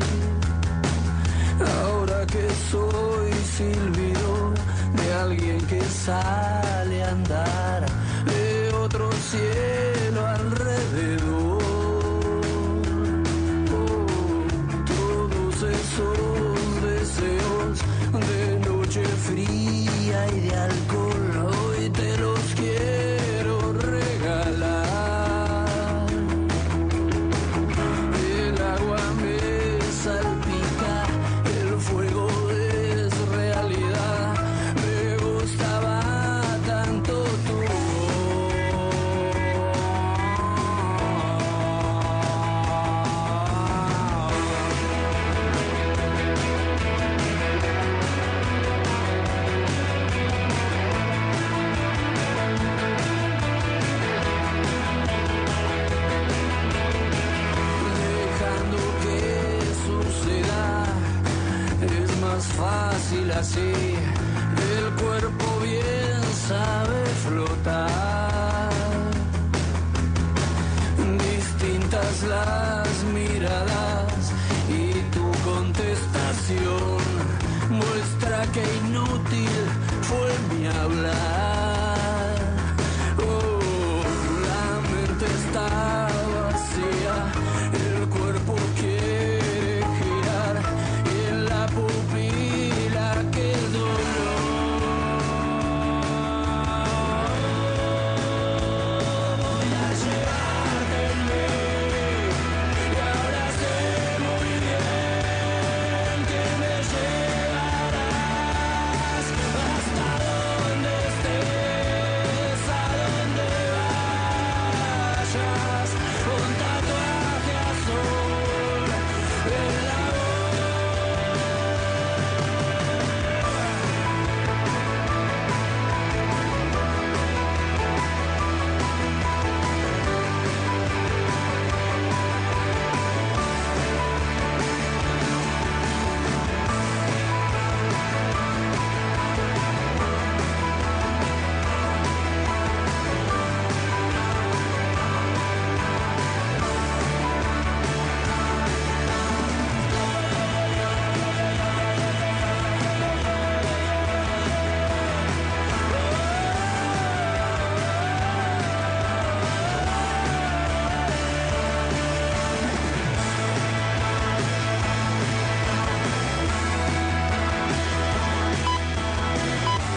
[SPEAKER 13] Ahora que soy silbido de alguien que sale a andar, de otro cielo alrededor. Oh, todos esos deseos de noche fría y de alcohol, hoy te los quiero.